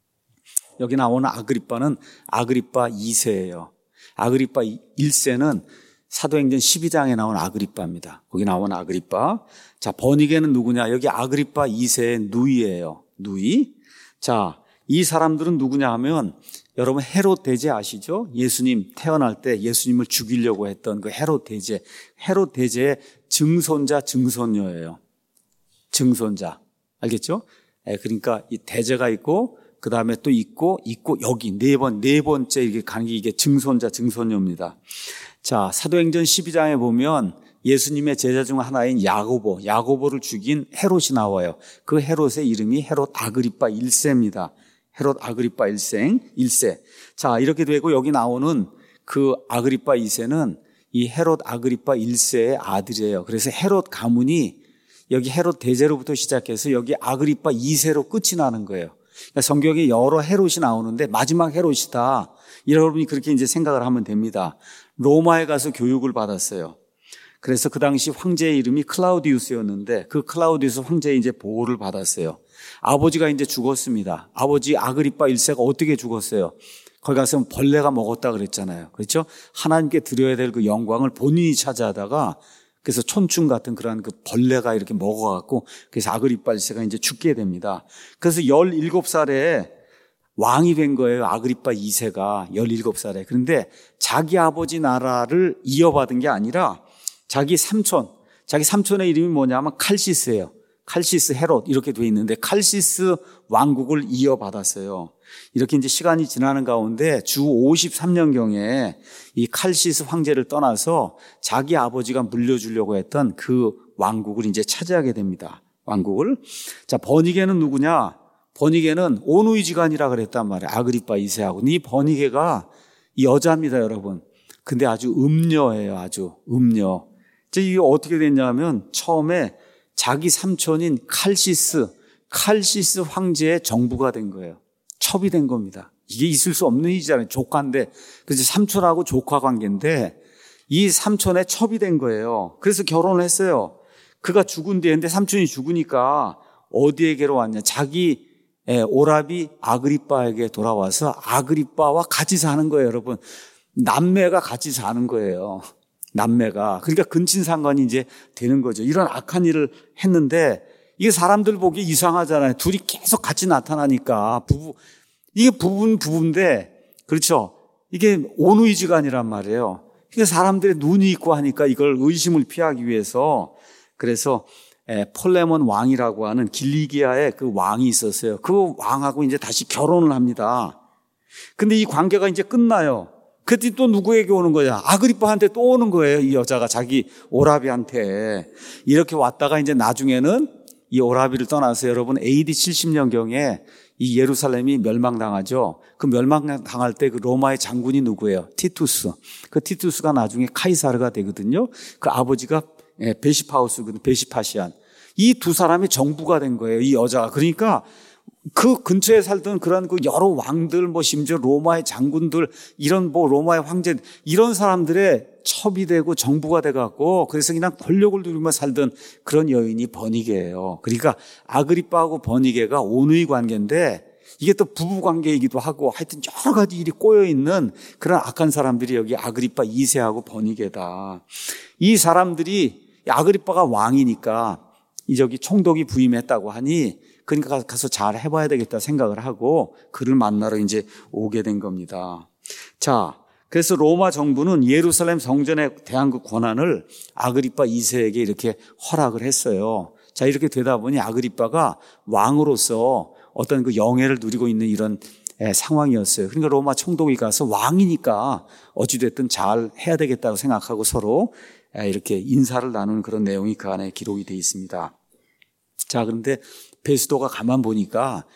여기 나오는 아그리빠는 아그리빠 이 세예요. 아그리빠 일 세는 사도행전 십이 장에 나온 아그리빠입니다. 거기 나온 아그리빠. 자, 버니게는 누구냐? 여기 아그리빠 이 세의 누이예요. 누이. 자, 이 사람들은 누구냐 하면 여러분 헤롯 대제 아시죠? 예수님 태어날 때 예수님을 죽이려고 했던 그 헤롯 대제. 헤롯 대제의 증손자, 증손녀예요. 증손자. 알겠죠? 예, 그러니까 이 대제가 있고 그 다음에 또 있고 있고 여기 네 번, 네 번째 이게 가는 게 이게 증손자, 증손녀입니다. 자, 사도행전 십이 장에 보면 예수님의 제자 중 하나인 야고보, 야고보를 죽인 헤롯이 나와요. 그 헤롯의 이름이 헤롯 아그리빠 일 세입니다. 헤롯 아그리빠 일 세, 일 세. 자, 이렇게 되고 여기 나오는 그 아그리빠 이 세는 이 헤롯 아그리빠 일 세의 아들이에요. 그래서 헤롯 가문이 여기 헤롯 대제로부터 시작해서 여기 아그리빠 이 세로 끝이 나는 거예요. 그러니까 성경에 여러 헤롯이 나오는데 마지막 헤롯이다. 여러분이 그렇게 이제 생각을 하면 됩니다. 로마에 가서 교육을 받았어요. 그래서 그 당시 황제의 이름이 클라우디우스였는데 그 클라우디우스 황제의 이제 보호를 받았어요. 아버지가 이제 죽었습니다. 아버지 아그리빠 일 세가 어떻게 죽었어요? 거기 가서 벌레가 먹었다 그랬잖아요. 그렇죠? 하나님께 드려야 될 그 영광을 본인이 차지하다가 그래서 촌충 같은 그런 그 벌레가 이렇게 먹어갖고 그래서 아그리빠 일 세가 이제 죽게 됩니다. 그래서 열일곱 살에 왕이 된 거예요. 아그리빠 이 세가 열일곱 살에. 그런데 자기 아버지 나라를 이어받은 게 아니라 자기 삼촌, 자기 삼촌의 이름이 뭐냐면 칼시스예요. 칼시스 헤롯 이렇게 돼 있는데 칼시스 왕국을 이어받았어요. 이렇게 이제 시간이 지나는 가운데 주 오십삼 년경에 이 칼시스 황제를 떠나서 자기 아버지가 물려주려고 했던 그 왕국을 이제 차지하게 됩니다. 왕국을. 자, 버니게는 누구냐? 버니게는 온누이지간이라 그랬단 말이에요. 아그리빠 이 세하고. 이 버니게가 여자입니다, 여러분. 근데 아주 음녀예요, 아주 음녀. 이제 이게 어떻게 됐냐면 처음에 자기 삼촌인 칼시스, 칼시스 황제의 정부가 된 거예요. 첩이 된 겁니다. 이게 있을 수 없는 일이잖아요. 조카인데. 그래서 삼촌하고 조카 관계인데 이 삼촌의 첩이 된 거예요. 그래서 결혼을 했어요. 그가 죽은 뒤인데 삼촌이 죽으니까 어디에게로 왔냐. 자기 오라비 아그리빠에게 돌아와서 아그리빠와 같이 사는 거예요, 여러분. 남매가 같이 사는 거예요. 남매가. 그러니까 근친상간이 이제 되는 거죠. 이런 악한 일을 했는데 이게 사람들 보기 이상하잖아요. 둘이 계속 같이 나타나니까 부부 이게 부부는 부부인데 그렇죠. 이게 온누이지간이란 말이에요. 이게 사람들의 눈이 있고 하니까 이걸 의심을 피하기 위해서 그래서 폴레몬 왕이라고 하는 길리기아의 그 왕이 있었어요. 그 왕하고 이제 다시 결혼을 합니다. 근데 이 관계가 이제 끝나요. 그때 또 누구에게 오는 거야? 아그리빠한테 또 오는 거예요. 이 여자가 자기 오라비한테. 이렇게 왔다가 이제 나중에는 이 오라비를 떠나서 여러분 에이디 칠십 년경에 이 예루살렘이 멸망당하죠. 그 멸망당할 때 그 로마의 장군이 누구예요? 티투스. 그 티투스가 나중에 카이사르가 되거든요. 그 아버지가 베시파우스거든요. 베시파시안. 이 두 사람이 정부가 된 거예요. 이 여자가. 그러니까 그 근처에 살던 그런 그 여러 왕들, 뭐 심지어 로마의 장군들, 이런 뭐 로마의 황제, 이런 사람들의 첩이 되고 정부가 돼갖고 그래서 그냥 권력을 누리며 살던 그런 여인이 버니게예요. 그러니까 아그리빠하고 버니게가 온누이 관계인데 이게 또 부부 관계이기도 하고 하여튼 여러 가지 일이 꼬여 있는 그런 악한 사람들이 여기 아그리빠 이 세하고 버니게다. 이 사람들이 아그리빠가 왕이니까 이 저기 총독이 부임했다고 하니 그러니까 가서 잘 해봐야 되겠다 생각을 하고 그를 만나러 이제 오게 된 겁니다. 자, 그래서 로마 정부는 예루살렘 성전에 대한 그 권한을 아그리빠 이 세에게 이렇게 허락을 했어요. 자, 이렇게 되다 보니 아그리빠가 왕으로서 어떤 그 영예를 누리고 있는 이런 상황이었어요. 그러니까 로마 총독이 가서 왕이니까 어찌됐든 잘 해야 되겠다고 생각하고 서로 이렇게 인사를 나누는 그런 내용이 그 안에 기록이 되어 있습니다. 자, 그런데 베스도가 가만 보니까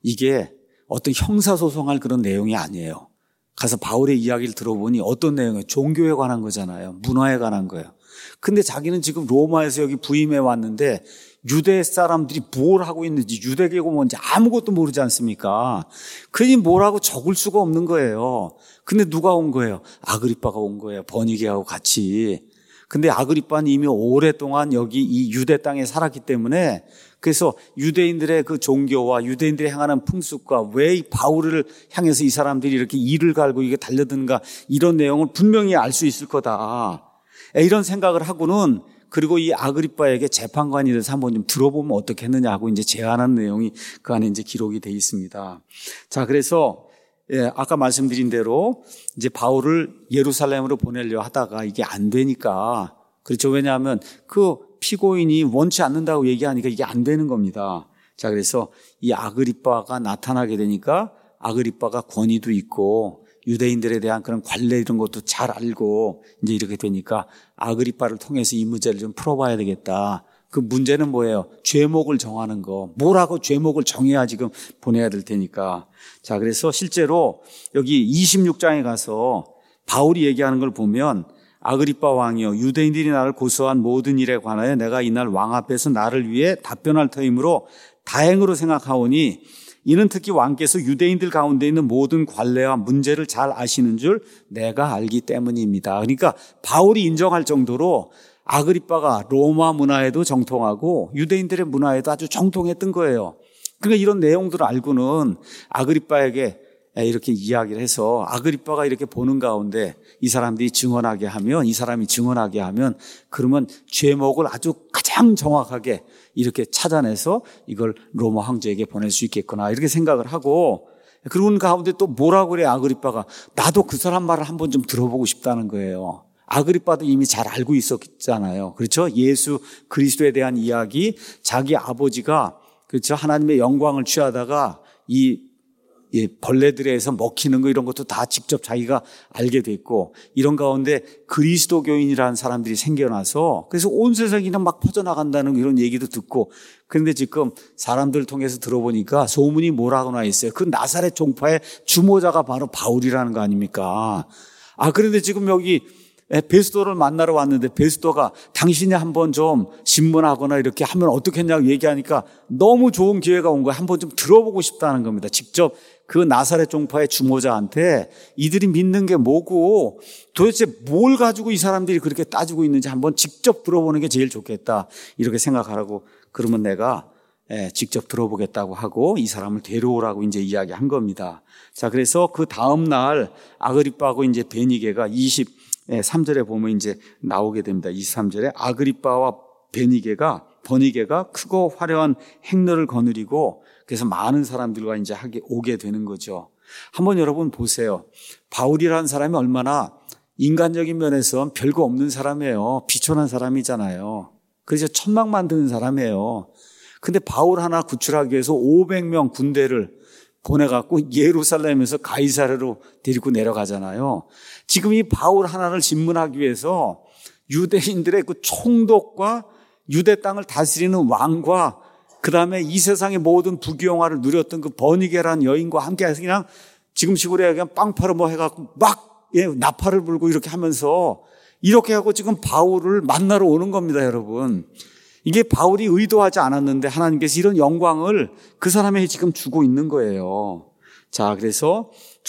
이게 어떤 형사소송할 그런 내용이 아니에요. 가서 바울의 이야기를 들어보니 어떤 내용이에요? 종교에 관한 거잖아요. 문화에 관한 거예요. 근데 자기는 지금 로마에서 여기 부임해 왔는데 유대 사람들이 뭘 하고 있는지 유대계고 뭔지 아무것도 모르지 않습니까? 그니 뭐라고 적을 수가 없는 거예요. 근데 누가 온 거예요? 아그리빠가 온 거예요. 버니게하고 같이. 근데 아그리빠는 이미 오랫동안 여기 이 유대 땅에 살았기 때문에 그래서 유대인들의 그 종교와 유대인들이 행하는 풍습과 왜 이 바울을 향해서 이 사람들이 이렇게 이를 갈고 이게 달려드는가 이런 내용을 분명히 알 수 있을 거다. 이런 생각을 하고는 그리고 이 아그리빠에게 재판관이 돼서 한번 좀 들어보면 어떻겠느냐 하고 이제 제안한 내용이 그 안에 이제 기록이 되어 있습니다. 자, 그래서 예, 아까 말씀드린 대로 이제 바울을 예루살렘으로 보내려 하다가 이게 안 되니까 그렇죠. 왜냐하면 그 피고인이 원치 않는다고 얘기하니까 이게 안 되는 겁니다. 자, 그래서 이 아그리빠가 나타나게 되니까 아그리빠가 권위도 있고 유대인들에 대한 그런 관례 이런 것도 잘 알고 이제 이렇게 되니까 아그리빠를 통해서 이 문제를 좀 풀어봐야 되겠다. 그 문제는 뭐예요? 죄목을 정하는 거. 뭐라고 죄목을 정해야 지금 보내야 될 테니까. 자, 그래서 실제로 여기 이십육 장에 가서 바울이 얘기하는 걸 보면 아그리빠 왕이여 유대인들이 나를 고소한 모든 일에 관하여 내가 이날 왕 앞에서 나를 위해 답변할 터이므로 다행으로 생각하오니 이는 특히 왕께서 유대인들 가운데 있는 모든 관례와 문제를 잘 아시는 줄 내가 알기 때문입니다. 그러니까 바울이 인정할 정도로 아그리빠가 로마 문화에도 정통하고 유대인들의 문화에도 아주 정통했던 거예요. 그러니까 이런 내용들을 알고는 아그리빠에게 이렇게 이야기를 해서 아그리빠가 이렇게 보는 가운데 이 사람들이 증언하게 하면, 이 사람이 증언하게 하면 그러면 죄목을 아주 가장 정확하게 이렇게 찾아내서 이걸 로마 황제에게 보낼 수 있겠구나 이렇게 생각을 하고, 그런 가운데 또 뭐라고 그래 아그리빠가, 나도 그 사람 말을 한번 좀 들어보고 싶다는 거예요. 아그리빠도 이미 잘 알고 있었잖아요. 그렇죠? 예수 그리스도에 대한 이야기, 자기 아버지가 그렇죠? 하나님의 영광을 취하다가 이 이 벌레들에서 먹히는 거 이런 것도 다 직접 자기가 알게 됐고, 이런 가운데 그리스도교인이라는 사람들이 생겨나서 그래서 온 세상이 그냥 막 퍼져나간다는 이런 얘기도 듣고, 그런데 지금 사람들 통해서 들어보니까 소문이 뭐라고 나 있어요. 그 나사렛 종파의 주모자가 바로 바울이라는 거 아닙니까? 아, 그런데 지금 여기 베스도를 만나러 왔는데 베스도가 당신이 한번 좀 신문하거나 이렇게 하면 어떻겠냐고 얘기하니까 너무 좋은 기회가 온 거예요. 한번 좀 들어보고 싶다는 겁니다. 직접 그 나사렛 종파의 주모자한테 이들이 믿는 게 뭐고 도대체 뭘 가지고 이 사람들이 그렇게 따지고 있는지 한번 직접 들어보는 게 제일 좋겠다 이렇게 생각하라고, 그러면 내가 직접 들어보겠다고 하고 이 사람을 데려오라고 이제 이야기한 겁니다. 자, 그래서 그 다음 날 아그리빠하고 이제 베니게가 이십삼 절에 보면 이제 나오게 됩니다. 이십삼 절에 아그리빠와 베니게가 버니게가 크고 화려한 행로를 거느리고 그래서 많은 사람들과 이제 하게 오게 되는 거죠. 한번 여러분 보세요. 바울이라는 사람이 얼마나 인간적인 면에서 별거 없는 사람이에요. 비천한 사람이잖아요. 그래서 천막 만드는 사람이에요. 근데 바울 하나 구출하기 위해서 오백 명 군대를 보내갖고 예루살렘에서 가이사랴로 데리고 내려가잖아요. 지금 이 바울 하나를 진문하기 위해서 유대인들의 그 총독과 유대 땅을 다스리는 왕과 그 다음에 이 세상의 모든 부귀영화를 누렸던 그 버니게라는 여인과 함께 해서 그냥 지금 식으로 그냥 빵파를 뭐 해갖고 막 예, 나팔을 불고 이렇게 하면서 이렇게 하고 지금 바울을 만나러 오는 겁니다, 여러분. 이게 바울이 의도하지 않았는데 하나님께서 이런 영광을 그 사람에게 지금 주고 있는 거예요. 자, 그래서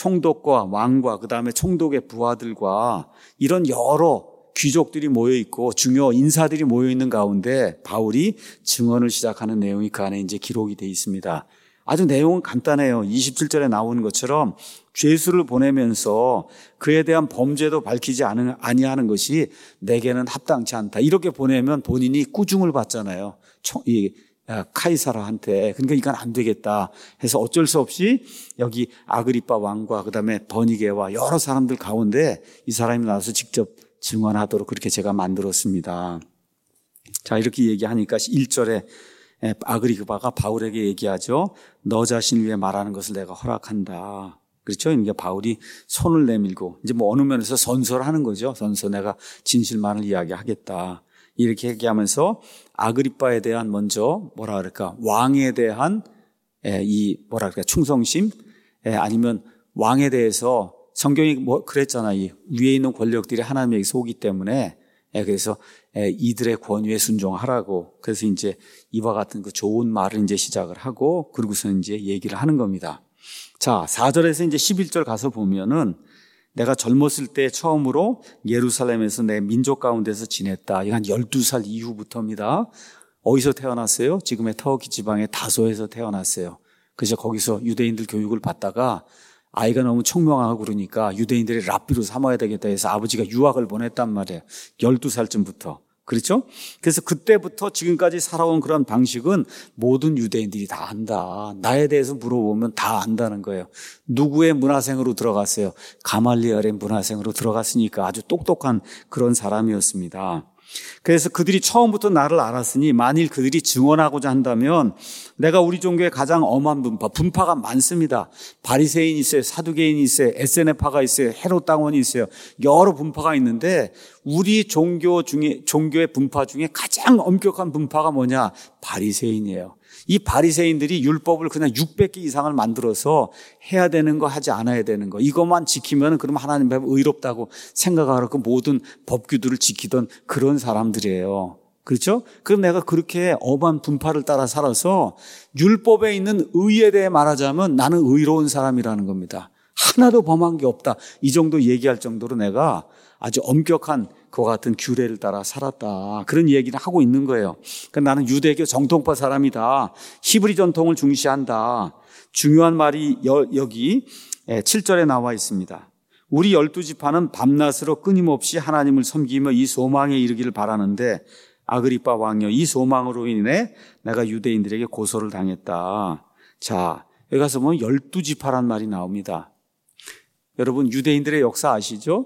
총독과 왕과 그 다음에 총독의 부하들과 이런 여러 귀족들이 모여 있고 중요 인사들이 모여 있는 가운데 바울이 증언을 시작하는 내용이 그 안에 이제 기록이 되어 있습니다. 아주 내용은 간단해요. 이십칠 절에 나오는 것처럼 죄수를 보내면서 그에 대한 범죄도 밝히지 아니하는 것이 내게는 합당치 않다. 이렇게 보내면 본인이 꾸중을 받잖아요. 이 카이사라한테. 그러니까 이건 안 되겠다 해서 어쩔 수 없이 여기 아그리빠 왕과 그다음에 버니게와 여러 사람들 가운데 이 사람이 나와서 직접 증언하도록 그렇게 제가 만들었습니다. 자, 이렇게 얘기하니까 일 절에 아그리빠가 바울에게 얘기하죠. 너 자신을 위해 말하는 것을 내가 허락한다. 그렇죠? 그러니까 바울이 손을 내밀고 이제 뭐 어느 면에서 선서를 하는 거죠. 선서, 내가 진실만을 이야기하겠다. 이렇게 얘기하면서 아그리빠에 대한 먼저 뭐라 그럴까, 왕에 대한 이 뭐라 그럴까, 충성심, 아니면 왕에 대해서 성경이 뭐 그랬잖아요. 이 위에 있는 권력들이 하나님에게서 오기 때문에 그래서 이들의 권위에 순종하라고. 그래서 이제 이와 같은 그 좋은 말을 이제 시작을 하고 그러고서 이제 얘기를 하는 겁니다. 자, 사 절에서 이제 십일 절 가서 보면은 내가 젊었을 때 처음으로 예루살렘에서 내 민족 가운데서 지냈다. 이건 한 열두 살 이후부터입니다. 어디서 태어났어요? 지금의 터키 지방의 다소에서 태어났어요. 그래서 거기서 유대인들 교육을 받다가 아이가 너무 청명하고 그러니까 유대인들이 랍비로 삼아야 되겠다 해서 아버지가 유학을 보냈단 말이에요. 열두 살쯤부터. 그렇죠? 그래서 그때부터 지금까지 살아온 그런 방식은 모든 유대인들이 다 안다. 나에 대해서 물어보면 다 안다는 거예요. 누구의 문화생으로 들어갔어요? 가말리엘의 문화생으로 들어갔으니까 아주 똑똑한 그런 사람이었습니다. 그래서 그들이 처음부터 나를 알았으니 만일 그들이 증언하고자 한다면 내가 우리 종교의 가장 엄한 분파, 분파가 많습니다. 바리새인이 있어요. 사두개인이 있어요. 에스엔에파가 있어요. 헤롯 당원이 있어요. 여러 분파가 있는데 우리 종교 중에, 종교의 분파 중에 가장 엄격한 분파가 뭐냐? 바리새인이에요. 이 바리새인들이 율법을 그냥 육백 개 이상을 만들어서 해야 되는 거 하지 않아야 되는 거 이것만 지키면 그럼 하나님 앞에 의롭다고 생각하고 그 모든 법규들을 지키던 그런 사람들이에요. 그렇죠? 그럼 내가 그렇게 엄한 분파를 따라 살아서 율법에 있는 의에 대해 말하자면 나는 의로운 사람이라는 겁니다. 하나도 범한 게 없다. 이 정도 얘기할 정도로 내가 아주 엄격한 그와 같은 규례를 따라 살았다. 그런 얘기를 하고 있는 거예요. 그러니까 나는 유대교 정통파 사람이다. 히브리 전통을 중시한다. 중요한 말이 여기 칠 절에 나와 있습니다. 우리 열두 지파는 밤낮으로 끊임없이 하나님을 섬기며 이 소망에 이르기를 바라는데 아그리빠 왕여, 이 소망으로 인해 내가 유대인들에게 고소를 당했다. 자, 여기 가서 보면 열두 지파란 말이 나옵니다. 여러분 유대인들의 역사 아시죠?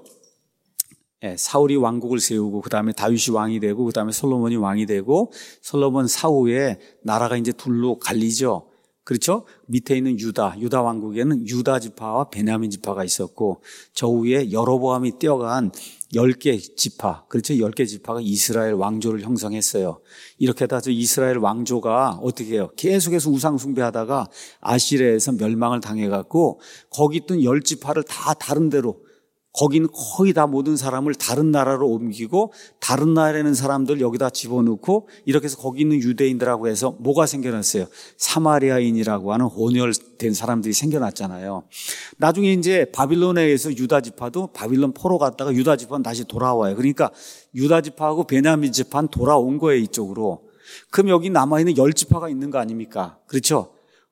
예, 사울이 왕국을 세우고 그 다음에 다윗이 왕이 되고 그 다음에 솔로몬이 왕이 되고 솔로몬 사후에 나라가 이제 둘로 갈리죠. 그렇죠? 밑에 있는 유다, 유다 왕국에는 유다 지파와 베냐민 지파가 있었고 저 위에 여로보암이 뛰어간 열 개 지파, 그렇죠? 열 개 지파가 이스라엘 왕조를 형성했어요. 이렇게 해서 이스라엘 왕조가 어떻게 해요? 계속해서 우상 숭배하다가 아시리아에서 멸망을 당해갖고 거기 있던 열 지파를 다 다른 데로, 거기는 거의 다 모든 사람을 다른 나라로 옮기고 다른 나라에 있는 사람들 여기다 집어넣고 이렇게 해서 거기 있는 유대인들하고 해서 뭐가 생겨났어요? 사마리아인이라고 하는 혼혈된 사람들이 생겨났잖아요. 나중에 이제 바빌론에 의해서 유다 지파도 바빌론 포로 갔다가 유다 지파는 다시 돌아와요. 그러니까 유다 지파하고 베냐민 지파는 돌아온 거예요, 이쪽으로. 그럼 여기 남아있는 열 지파가 있는 거 아닙니까? 그렇죠?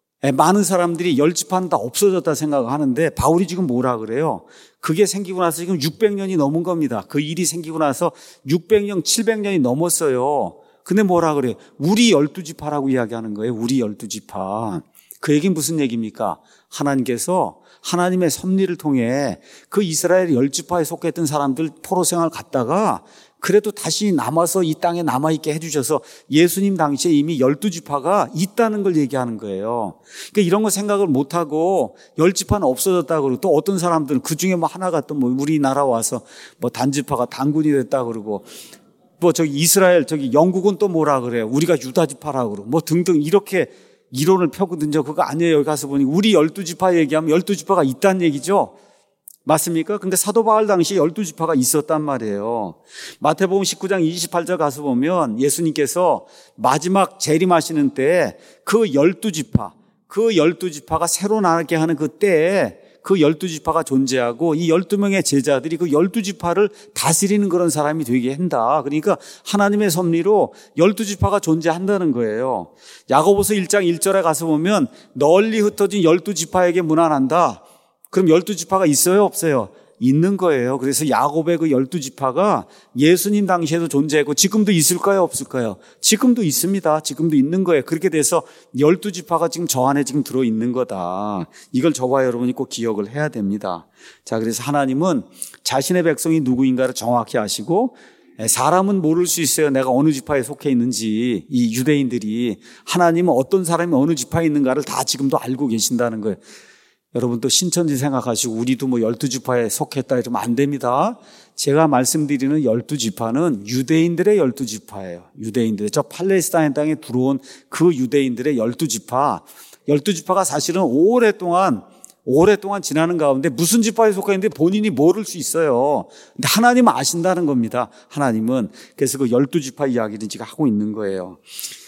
많은 사람들이 열 지파는 다 없어졌다 생각하는데 바울이 지금 뭐라 그래요? 그게 생기고 나서 지금 육백 년이 넘은 겁니다. 그 일이 생기고 나서 육백 년, 칠백 년이 넘었어요. 근데 뭐라 그래요? 우리 열두 지파라고 이야기하는 거예요. 우리 열두 지파. 그 얘기는 무슨 얘기입니까? 하나님께서 하나님의 섭리를 통해 그 이스라엘 열 지파에 속했던 사람들 포로 생활 갔다가 그래도 다시 남아서 이 땅에 남아있게 해주셔서 예수님 당시에 이미 열두 지파가 있다는 걸 얘기하는 거예요. 그러니까 이런 거 생각을 못하고 열 지파는 없어졌다 그러고 또 어떤 사람들은 그 중에 뭐 하나가 또 뭐 우리나라 와서 뭐 단지파가 단군이 됐다 그러고 뭐 저기 이스라엘 저기 영국은 또 뭐라 그래요? 우리가 유다 지파라 그러고 뭐 등등 이렇게 이론을 펴거든요. 그거 아니에요. 여기 가서 보니 우리 열두 지파 얘기하면 열두 지파가 있다는 얘기죠. 맞습니까? 근데 사도 바울 당시에 열두 지파가 있었단 말이에요. 마태복음 십구 장 이십팔 절 가서 보면 예수님께서 마지막 재림하시는 때에 그 열두 지파, 그 열두 지파가 새로 나게 하는 그 때에 그 열두 지파가 존재하고 이 열두 명의 제자들이 그 열두 지파를 다스리는 그런 사람이 되게 한다. 그러니까 하나님의 섭리로 열두 지파가 존재한다는 거예요. 야고보서 일 장 일 절에 가서 보면 널리 흩어진 열두 지파에게 문안한다. 그럼 열두 지파가 있어요? 없어요? 있는 거예요. 그래서 야곱의 그 열두 지파가 예수님 당시에도 존재했고 지금도 있을까요? 없을까요? 지금도 있습니다. 지금도 있는 거예요. 그렇게 돼서 열두 지파가 지금 저 안에 지금 들어있는 거다. 이걸 저와 여러분이 꼭 기억을 해야 됩니다. 자, 그래서 하나님은 자신의 백성이 누구인가를 정확히 아시고 사람은 모를 수 있어요. 내가 어느 지파에 속해 있는지. 이 유대인들이 하나님은 어떤 사람이 어느 지파에 있는가를 다 지금도 알고 계신다는 거예요. 여러분 또 신천지 생각하시고 우리도 뭐 열두 지파에 속했다 이러면 안 됩니다. 제가 말씀드리는 열두 지파는 유대인들의 열두 지파예요. 유대인들의 저 팔레스타인 땅에 들어온 그 유대인들의 열두 지파. 열두 지파가 사실은 오랫동안 오랫동안 지나는 가운데 무슨 지파에 속했는데 본인이 모를 수 있어요. 근데 하나님은 아신다는 겁니다. 하나님은. 그래서 그 열두 지파 이야기를 지금 하고 있는 거예요.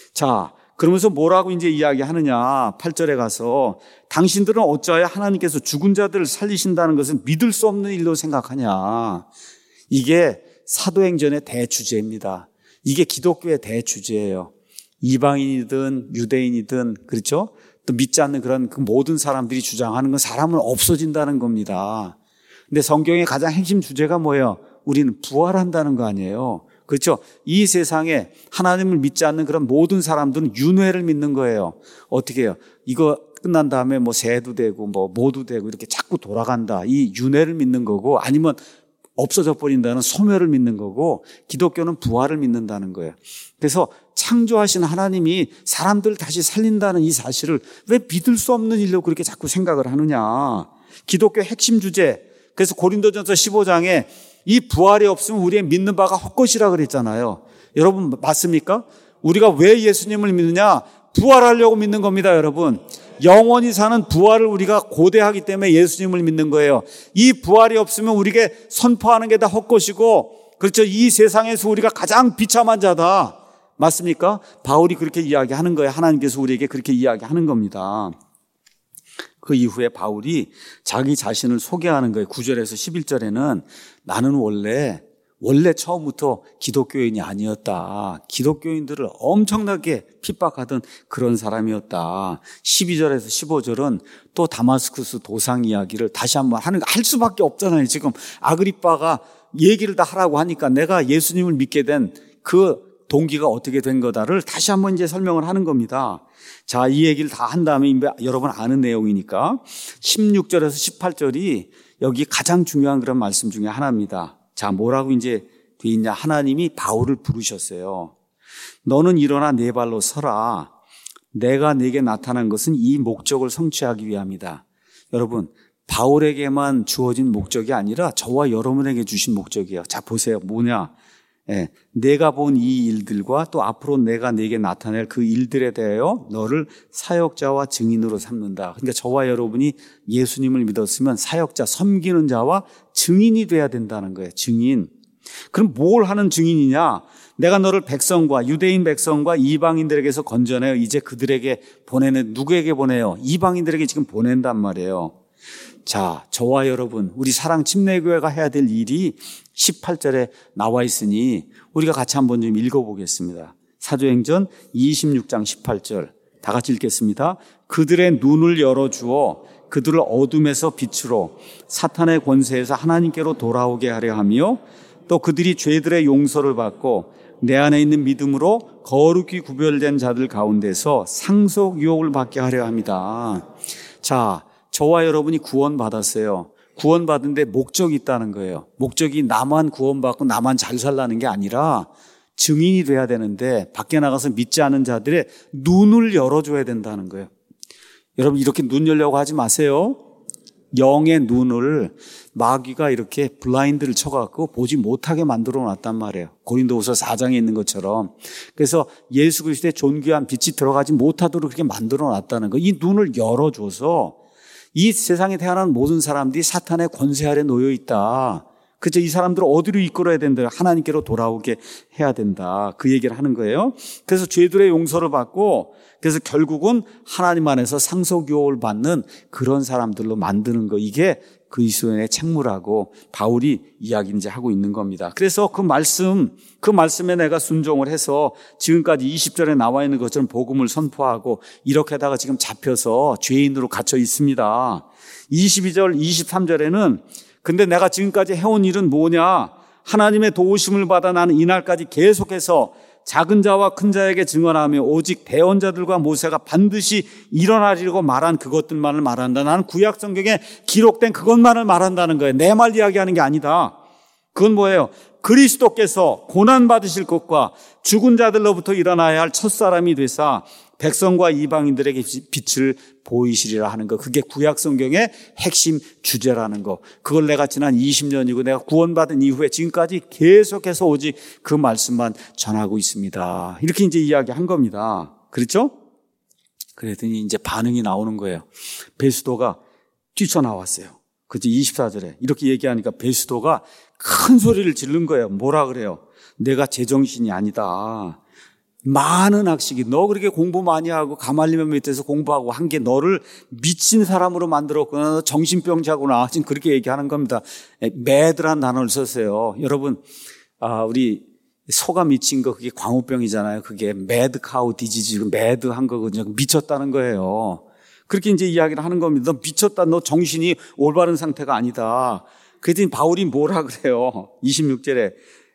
자, 그러면서 뭐라고 이제 이야기하느냐. 팔 절에 가서 당신들은 어찌하여 하나님께서 죽은 자들을 살리신다는 것은 믿을 수 없는 일로 생각하냐. 이게 사도행전의 대주제입니다. 이게 기독교의 대주제예요. 이방인이든 유대인이든 그렇죠? 또 믿지 않는 그런 그 모든 사람들이 주장하는 건 사람은 없어진다는 겁니다. 근데 성경의 가장 핵심 주제가 뭐예요? 우리는 부활한다는 거 아니에요. 그렇죠? 이 세상에 하나님을 믿지 않는 그런 모든 사람들은 윤회를 믿는 거예요. 어떻게 해요? 이거 끝난 다음에 뭐 새도 되고 뭐 모도 되고 이렇게 자꾸 돌아간다. 이 윤회를 믿는 거고 아니면 없어져 버린다는 소멸을 믿는 거고 기독교는 부활을 믿는다는 거예요. 그래서 창조하신 하나님이 사람들을 다시 살린다는 이 사실을 왜 믿을 수 없는 일로 그렇게 자꾸 생각을 하느냐. 기독교의 핵심 주제. 그래서 고린도전서 십오 장에 이 부활이 없으면 우리의 믿는 바가 헛것이라 그랬잖아요. 여러분 맞습니까? 우리가 왜 예수님을 믿느냐? 부활하려고 믿는 겁니다, 여러분. 영원히 사는 부활을 우리가 고대하기 때문에 예수님을 믿는 거예요. 이 부활이 없으면 우리에게 선포하는 게 다 헛것이고 그렇죠. 이 세상에서 우리가 가장 비참한 자다. 맞습니까? 바울이 그렇게 이야기하는 거예요. 하나님께서 우리에게 그렇게 이야기하는 겁니다. 그 이후에 바울이 자기 자신을 소개하는 거예요. 구 절에서 십일 절에는 나는 원래 원래 처음부터 기독교인이 아니었다. 기독교인들을 엄청나게 핍박하던 그런 사람이었다. 십이 절에서 십오 절은 또 다마스쿠스 도상 이야기를 다시 한번 하는 할 수밖에 없잖아요. 지금 아그리빠가 얘기를 다 하라고 하니까 내가 예수님을 믿게 된 그 동기가 어떻게 된 거다를 다시 한번 이제 설명을 하는 겁니다. 자, 이 얘기를 다 한 다음에 여러분 아는 내용이니까 십육 절에서 십팔 절이 여기 가장 중요한 그런 말씀 중에 하나입니다. 자, 뭐라고 이제 돼 있냐? 하나님이 바울을 부르셨어요. 너는 일어나 네 발로 서라. 내가 네게 나타난 것은 이 목적을 성취하기 위함이다. 여러분, 바울에게만 주어진 목적이 아니라 저와 여러분에게 주신 목적이에요. 자, 보세요. 뭐냐? 예, 내가 본 이 일들과 또 앞으로 내가 네게 나타낼 그 일들에 대하여 너를 사역자와 증인으로 삼는다. 그러니까 저와 여러분이 예수님을 믿었으면 사역자, 섬기는 자와 증인이 돼야 된다는 거예요. 증인. 그럼 뭘 하는 증인이냐? 내가 너를 백성과 유대인 백성과 이방인들에게서 건져내어 이제 그들에게 보내는, 누구에게 보내요? 이방인들에게 지금 보낸단 말이에요. 자, 저와 여러분, 우리 사랑 침례교회가 해야 될 일이 십팔 절에 나와 있으니 우리가 같이 한번 좀 읽어보겠습니다. 사도행전 이십육 장 십팔 절 다 같이 읽겠습니다. 그들의 눈을 열어주어 그들을 어둠에서 빛으로 사탄의 권세에서 하나님께로 돌아오게 하려 하며 또 그들이 죄들의 용서를 받고 내 안에 있는 믿음으로 거룩히 구별된 자들 가운데서 상속 유혹을 받게 하려 합니다. 자, 저와 여러분이 구원받았어요. 구원받은데 목적이 있다는 거예요. 목적이 나만 구원받고 나만 잘 살라는 게 아니라 증인이 돼야 되는데 밖에 나가서 믿지 않은 자들의 눈을 열어줘야 된다는 거예요. 여러분, 이렇게 눈 열려고 하지 마세요. 영의 눈을 마귀가 이렇게 블라인드를 쳐갖고 보지 못하게 만들어 놨단 말이에요. 고린도후서 사 장에 있는 것처럼. 그래서 예수 그리스도의 존귀한 빛이 들어가지 못하도록 그렇게 만들어 놨다는 거예요. 이 눈을 열어줘서 이 세상에 태어난 모든 사람들이 사탄의 권세 아래 놓여 있다. 그렇죠? 이 사람들을 어디로 이끌어야 된다? 하나님께로 돌아오게 해야 된다. 그 얘기를 하는 거예요. 그래서 죄들의 용서를 받고 그래서 결국은 하나님 안에서 상속 유혹을 받는 그런 사람들로 만드는 거. 이게 그리스도인의 책무라고 바울이 이야기를 이제 하고 있는 겁니다. 그래서 그 말씀, 그 말씀에 내가 순종을 해서 지금까지 이십 절에 나와 있는 것처럼 복음을 선포하고 이렇게 하다가 지금 잡혀서 죄인으로 갇혀 있습니다. 이십이 절, 이십삼 절에는 근데 내가 지금까지 해온 일은 뭐냐? 하나님의 도우심을 받아 나는 이날까지 계속해서 작은 자와 큰 자에게 증언하며 오직 대언자들과 모세가 반드시 일어나리라고 말한 그것들만을 말한다. 나는 구약 성경에 기록된 그것만을 말한다는 거예요. 내 말 이야기하는 게 아니다. 그건 뭐예요? 그리스도께서 고난받으실 것과 죽은 자들로부터 일어나야 할 첫사람이 되사 백성과 이방인들에게 빛을 보이시리라 하는 거. 그게 구약 성경의 핵심 주제라는 거. 그걸 내가 지난 이십 년이고 내가 구원받은 이후에 지금까지 계속해서 오직 그 말씀만 전하고 있습니다. 이렇게 이제 이야기한 겁니다. 그렇죠? 그랬더니 이제 반응이 나오는 거예요. 베스도가 뛰쳐나왔어요. 그죠? 이십사 절에 이렇게 얘기하니까 베스도가 큰 소리를 지른 거예요. 뭐라 그래요? 내가 제정신이 아니다. 많은 학식이 너 그렇게 공부 많이 하고 가말리엘 밑에서 공부하고 한 게 너를 미친 사람으로 만들었구나. 너 정신병자구나. 지금 그렇게 얘기하는 겁니다. 매드란 단어를 썼어요. 여러분, 아, 우리 소가 미친 거 그게 광우병이잖아요. 그게 매드 카우 디지즈, 매드한 거거든요. 미쳤다는 거예요. 그렇게 이제 이야기를 하는 겁니다. 너 미쳤다. 너 정신이 올바른 상태가 아니다. 그랬더니 바울이 뭐라 그래요? 이십육 절에,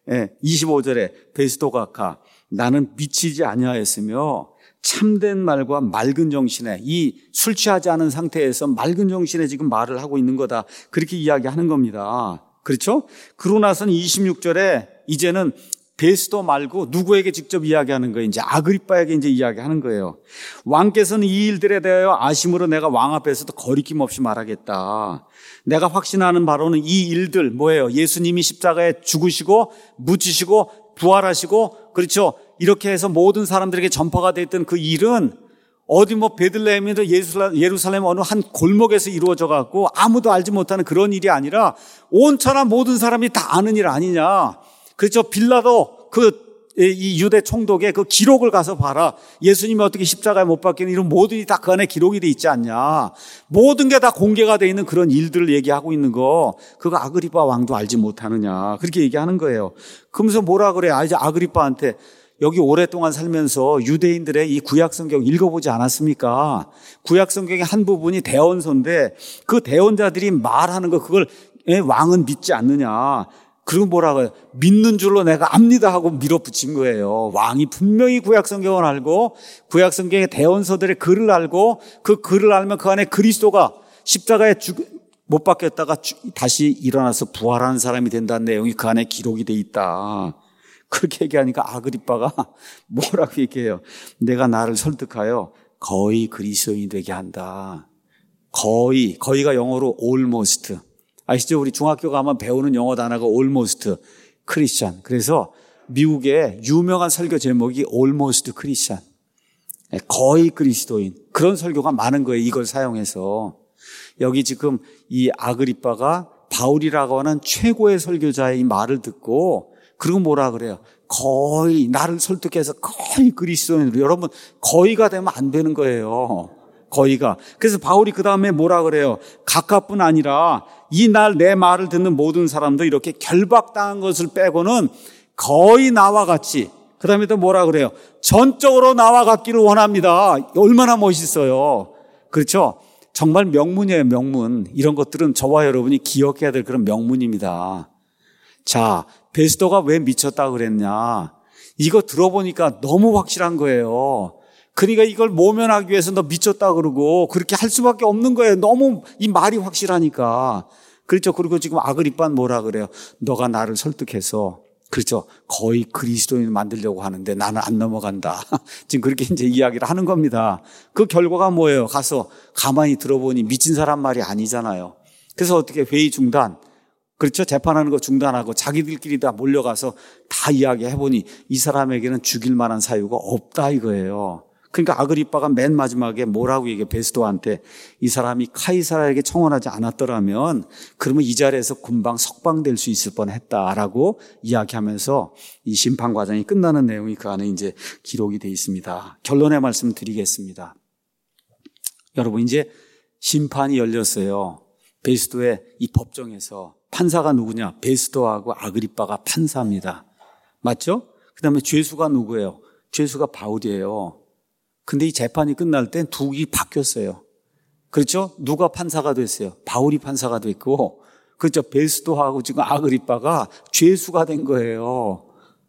이십오 절에 베스도가 가. 나는 미치지 아니하였으며 참된 말과 맑은 정신에 이 술 취하지 않은 상태에서 맑은 정신에 지금 말을 하고 있는 거다. 그렇게 이야기하는 겁니다. 그렇죠? 그러고 나서는 이십육 절에 이제는 베스도 말고 누구에게 직접 이야기하는 거예요. 이제 아그리빠에게 이제 이야기하는 거예요. 왕께서는 이 일들에 대하여 아심으로 내가 왕 앞에서도 거리낌 없이 말하겠다. 내가 확신하는 바로는 이 일들 뭐예요? 예수님이 십자가에 죽으시고 묻히시고 부활하시고 그렇죠. 이렇게 해서 모든 사람들에게 전파가 됐던 그 일은 어디 뭐 베들레헴이나 예루살렘 어느 한 골목에서 이루어져 갖고 아무도 알지 못하는 그런 일이 아니라 온천한 모든 사람이 다 아는 일 아니냐. 그렇죠. 빌라도 그 이 유대 총독의 그 기록을 가서 봐라. 예수님이 어떻게 십자가에 못 박히는 이런 모든 일이 다 그 안에 기록이 돼 있지 않냐. 모든 게 다 공개가 돼 있는 그런 일들을 얘기하고 있는 거, 그거 아그리빠 왕도 알지 못하느냐. 그렇게 얘기하는 거예요. 그러면서 뭐라 그래요? 아, 이제 아그리빠한테 여기 오랫동안 살면서 유대인들의 이 구약성경 읽어보지 않았습니까? 구약성경의 한 부분이 대언서인데 그 대언자들이 말하는 거 그걸 왕은 믿지 않느냐. 그리고 뭐라고 해요? 믿는 줄로 내가 압니다 하고 밀어붙인 거예요. 왕이 분명히 구약성경을 알고 구약성경의 대언서들의 글을 알고 그 글을 알면 그 안에 그리스도가 십자가에 죽, 못 박혔다가 다시 일어나서 부활하는 사람이 된다는 내용이 그 안에 기록이 돼 있다. 그렇게 얘기하니까 아그리빠가 뭐라고 얘기해요? 내가 나를 설득하여 거의 그리스도인이 되게 한다. 거의, 거의가 영어로 almost. 아시죠? 우리 중학교 가면 배우는 영어 단어가 almost 크리스찬. 그래서 미국의 유명한 설교 제목이 almost 크리스찬. 거의 그리스도인. 그런 설교가 많은 거예요. 이걸 사용해서. 여기 지금 이 아그리빠가 바울이라고 하는 최고의 설교자의 이 말을 듣고 그리고 뭐라 그래요? 거의 나를 설득해서 거의 그리스도인으로. 여러분 거의가 되면 안 되는 거예요. 거의가. 그래서 바울이 그 다음에 뭐라 그래요? 각각뿐 아니라 이 날 내 말을 듣는 모든 사람도 이렇게 결박당한 것을 빼고는 거의 나와 같이. 그 다음에 또 뭐라 그래요? 전적으로 나와 같기를 원합니다. 얼마나 멋있어요. 그렇죠? 정말 명문이에요, 명문. 이런 것들은 저와 여러분이 기억해야 될 그런 명문입니다. 자, 베스도가 왜 미쳤다 그랬냐? 이거 들어보니까 너무 확실한 거예요. 그러니까 이걸 모면하기 위해서 너 미쳤다 그러고 그렇게 할 수밖에 없는 거예요. 너무 이 말이 확실하니까. 그렇죠. 그리고 지금 아그리빠는 뭐라 그래요? 너가 나를 설득해서, 그렇죠, 거의 그리스도인을 만들려고 하는데 나는 안 넘어간다. 지금 그렇게 이제 이야기를 하는 겁니다. 그 결과가 뭐예요? 가서 가만히 들어보니 미친 사람 말이 아니잖아요. 그래서 어떻게 회의 중단, 그렇죠? 재판하는 거 중단하고 자기들끼리 다 몰려가서 다 이야기해보니 이 사람에게는 죽일 만한 사유가 없다 이거예요. 그러니까 아그리빠가 맨 마지막에 뭐라고 얘기해? 베스도한테 이 사람이 카이사라에게 청원하지 않았더라면 그러면 이 자리에서 금방 석방될 수 있을 뻔했다라고 이야기하면서 이 심판 과정이 끝나는 내용이 그 안에 이제 기록이 되어 있습니다. 결론의 말씀을 드리겠습니다. 여러분 이제 심판이 열렸어요. 베스도의 이 법정에서 판사가 누구냐? 베스도하고 아그리빠가 판사입니다. 맞죠? 그 다음에 죄수가 누구예요? 죄수가 바울이에요. 근데 이 재판이 끝날 땐 두기 바뀌었어요. 그렇죠? 누가 판사가 됐어요? 바울이 판사가 됐고, 그렇죠? 베스도하고 지금 아그리빠가 죄수가 된 거예요.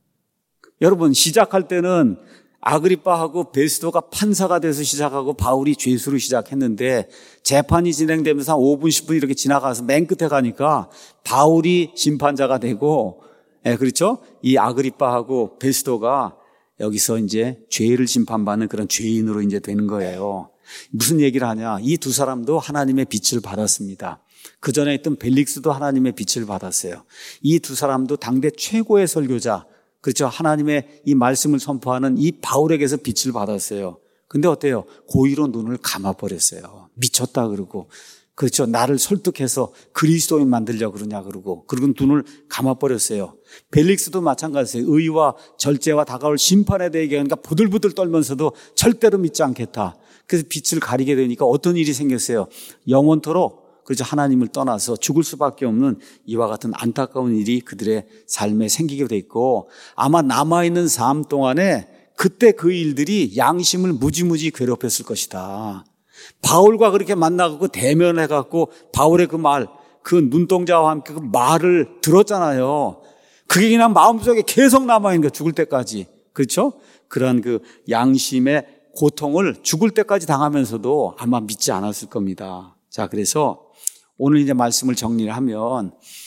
여러분 시작할 때는 아그리빠하고 베스도가 판사가 돼서 시작하고 바울이 죄수로 시작했는데 재판이 진행되면서 한 오 분, 십 분 이렇게 지나가서 맨 끝에 가니까 바울이 심판자가 되고, 예, 그렇죠? 이 아그리빠하고 베스도가 여기서 이제 죄를 심판받는 그런 죄인으로 이제 되는 거예요. 무슨 얘기를 하냐? 이 두 사람도 하나님의 빛을 받았습니다. 그 전에 있던 벨릭스도 하나님의 빛을 받았어요. 이 두 사람도 당대 최고의 설교자, 그렇죠? 하나님의 이 말씀을 선포하는 이 바울에게서 빛을 받았어요. 근데 어때요? 고의로 눈을 감아버렸어요. 미쳤다 그러고, 그렇죠? 나를 설득해서 그리스도인 만들려고 그러냐 그러고, 그리고 눈을 감아버렸어요. 벨릭스도 마찬가지예요. 의와 절제와 다가올 심판에 대해 얘기하니까 부들부들 떨면서도 절대로 믿지 않겠다. 그래서 빛을 가리게 되니까 어떤 일이 생겼어요? 영원토록, 그렇죠, 하나님을 떠나서 죽을 수밖에 없는 이와 같은 안타까운 일이 그들의 삶에 생기게 돼 있고, 아마 남아있는 삶 동안에 그때 그 일들이 양심을 무지무지 괴롭혔을 것이다. 바울과 그렇게 만나고 대면해갖고 바울의 그 말, 그 눈동자와 함께 그 말을 들었잖아요. 그게 그냥 마음속에 계속 남아있는 거예요. 죽을 때까지. 그렇죠? 그런 그 양심의 고통을 죽을 때까지 당하면서도 아마 믿지 않았을 겁니다. 자, 그래서 오늘 이제 말씀을 정리를 하면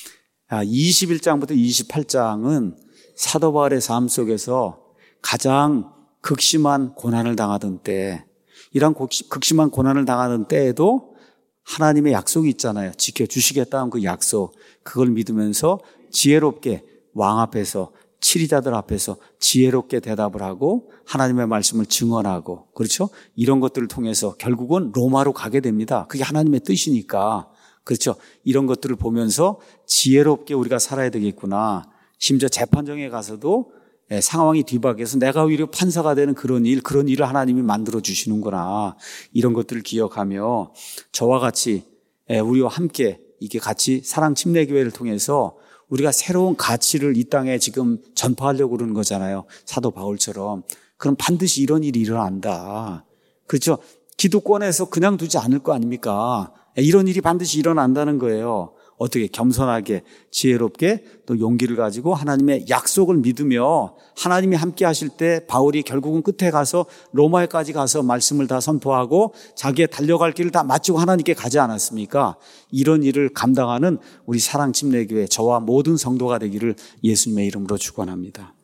이십일 장부터 이십팔 장은 사도 바울의 삶 속에서 가장 극심한 고난을 당하던 때, 이런 극심한 고난을 당하는 때에도 하나님의 약속이 있잖아요. 지켜주시겠다는 그 약속, 그걸 믿으면서 지혜롭게 왕 앞에서, 치리자들 앞에서 지혜롭게 대답을 하고 하나님의 말씀을 증언하고, 그렇죠? 이런 것들을 통해서 결국은 로마로 가게 됩니다. 그게 하나님의 뜻이니까. 그렇죠? 이런 것들을 보면서 지혜롭게 우리가 살아야 되겠구나. 심지어 재판정에 가서도 상황이 뒤바뀌어서 내가 오히려 판사가 되는 그런 일, 그런 일을 하나님이 만들어 주시는구나. 이런 것들을 기억하며 저와 같이 우리와 함께 이게 같이 사랑 침례교회를 통해서 우리가 새로운 가치를 이 땅에 지금 전파하려고 그러는 거잖아요. 사도 바울처럼. 그럼 반드시 이런 일이 일어난다. 그렇죠? 기득권에서 그냥 두지 않을 거 아닙니까? 이런 일이 반드시 일어난다는 거예요. 어떻게 겸손하게 지혜롭게 또 용기를 가지고 하나님의 약속을 믿으며 하나님이 함께 하실 때 바울이 결국은 끝에 가서 로마에까지 가서 말씀을 다 선포하고 자기의 달려갈 길을 다 마치고 하나님께 가지 않았습니까? 이런 일을 감당하는 우리 사랑 침례교회 저와 모든 성도가 되기를 예수님의 이름으로 축원합니다.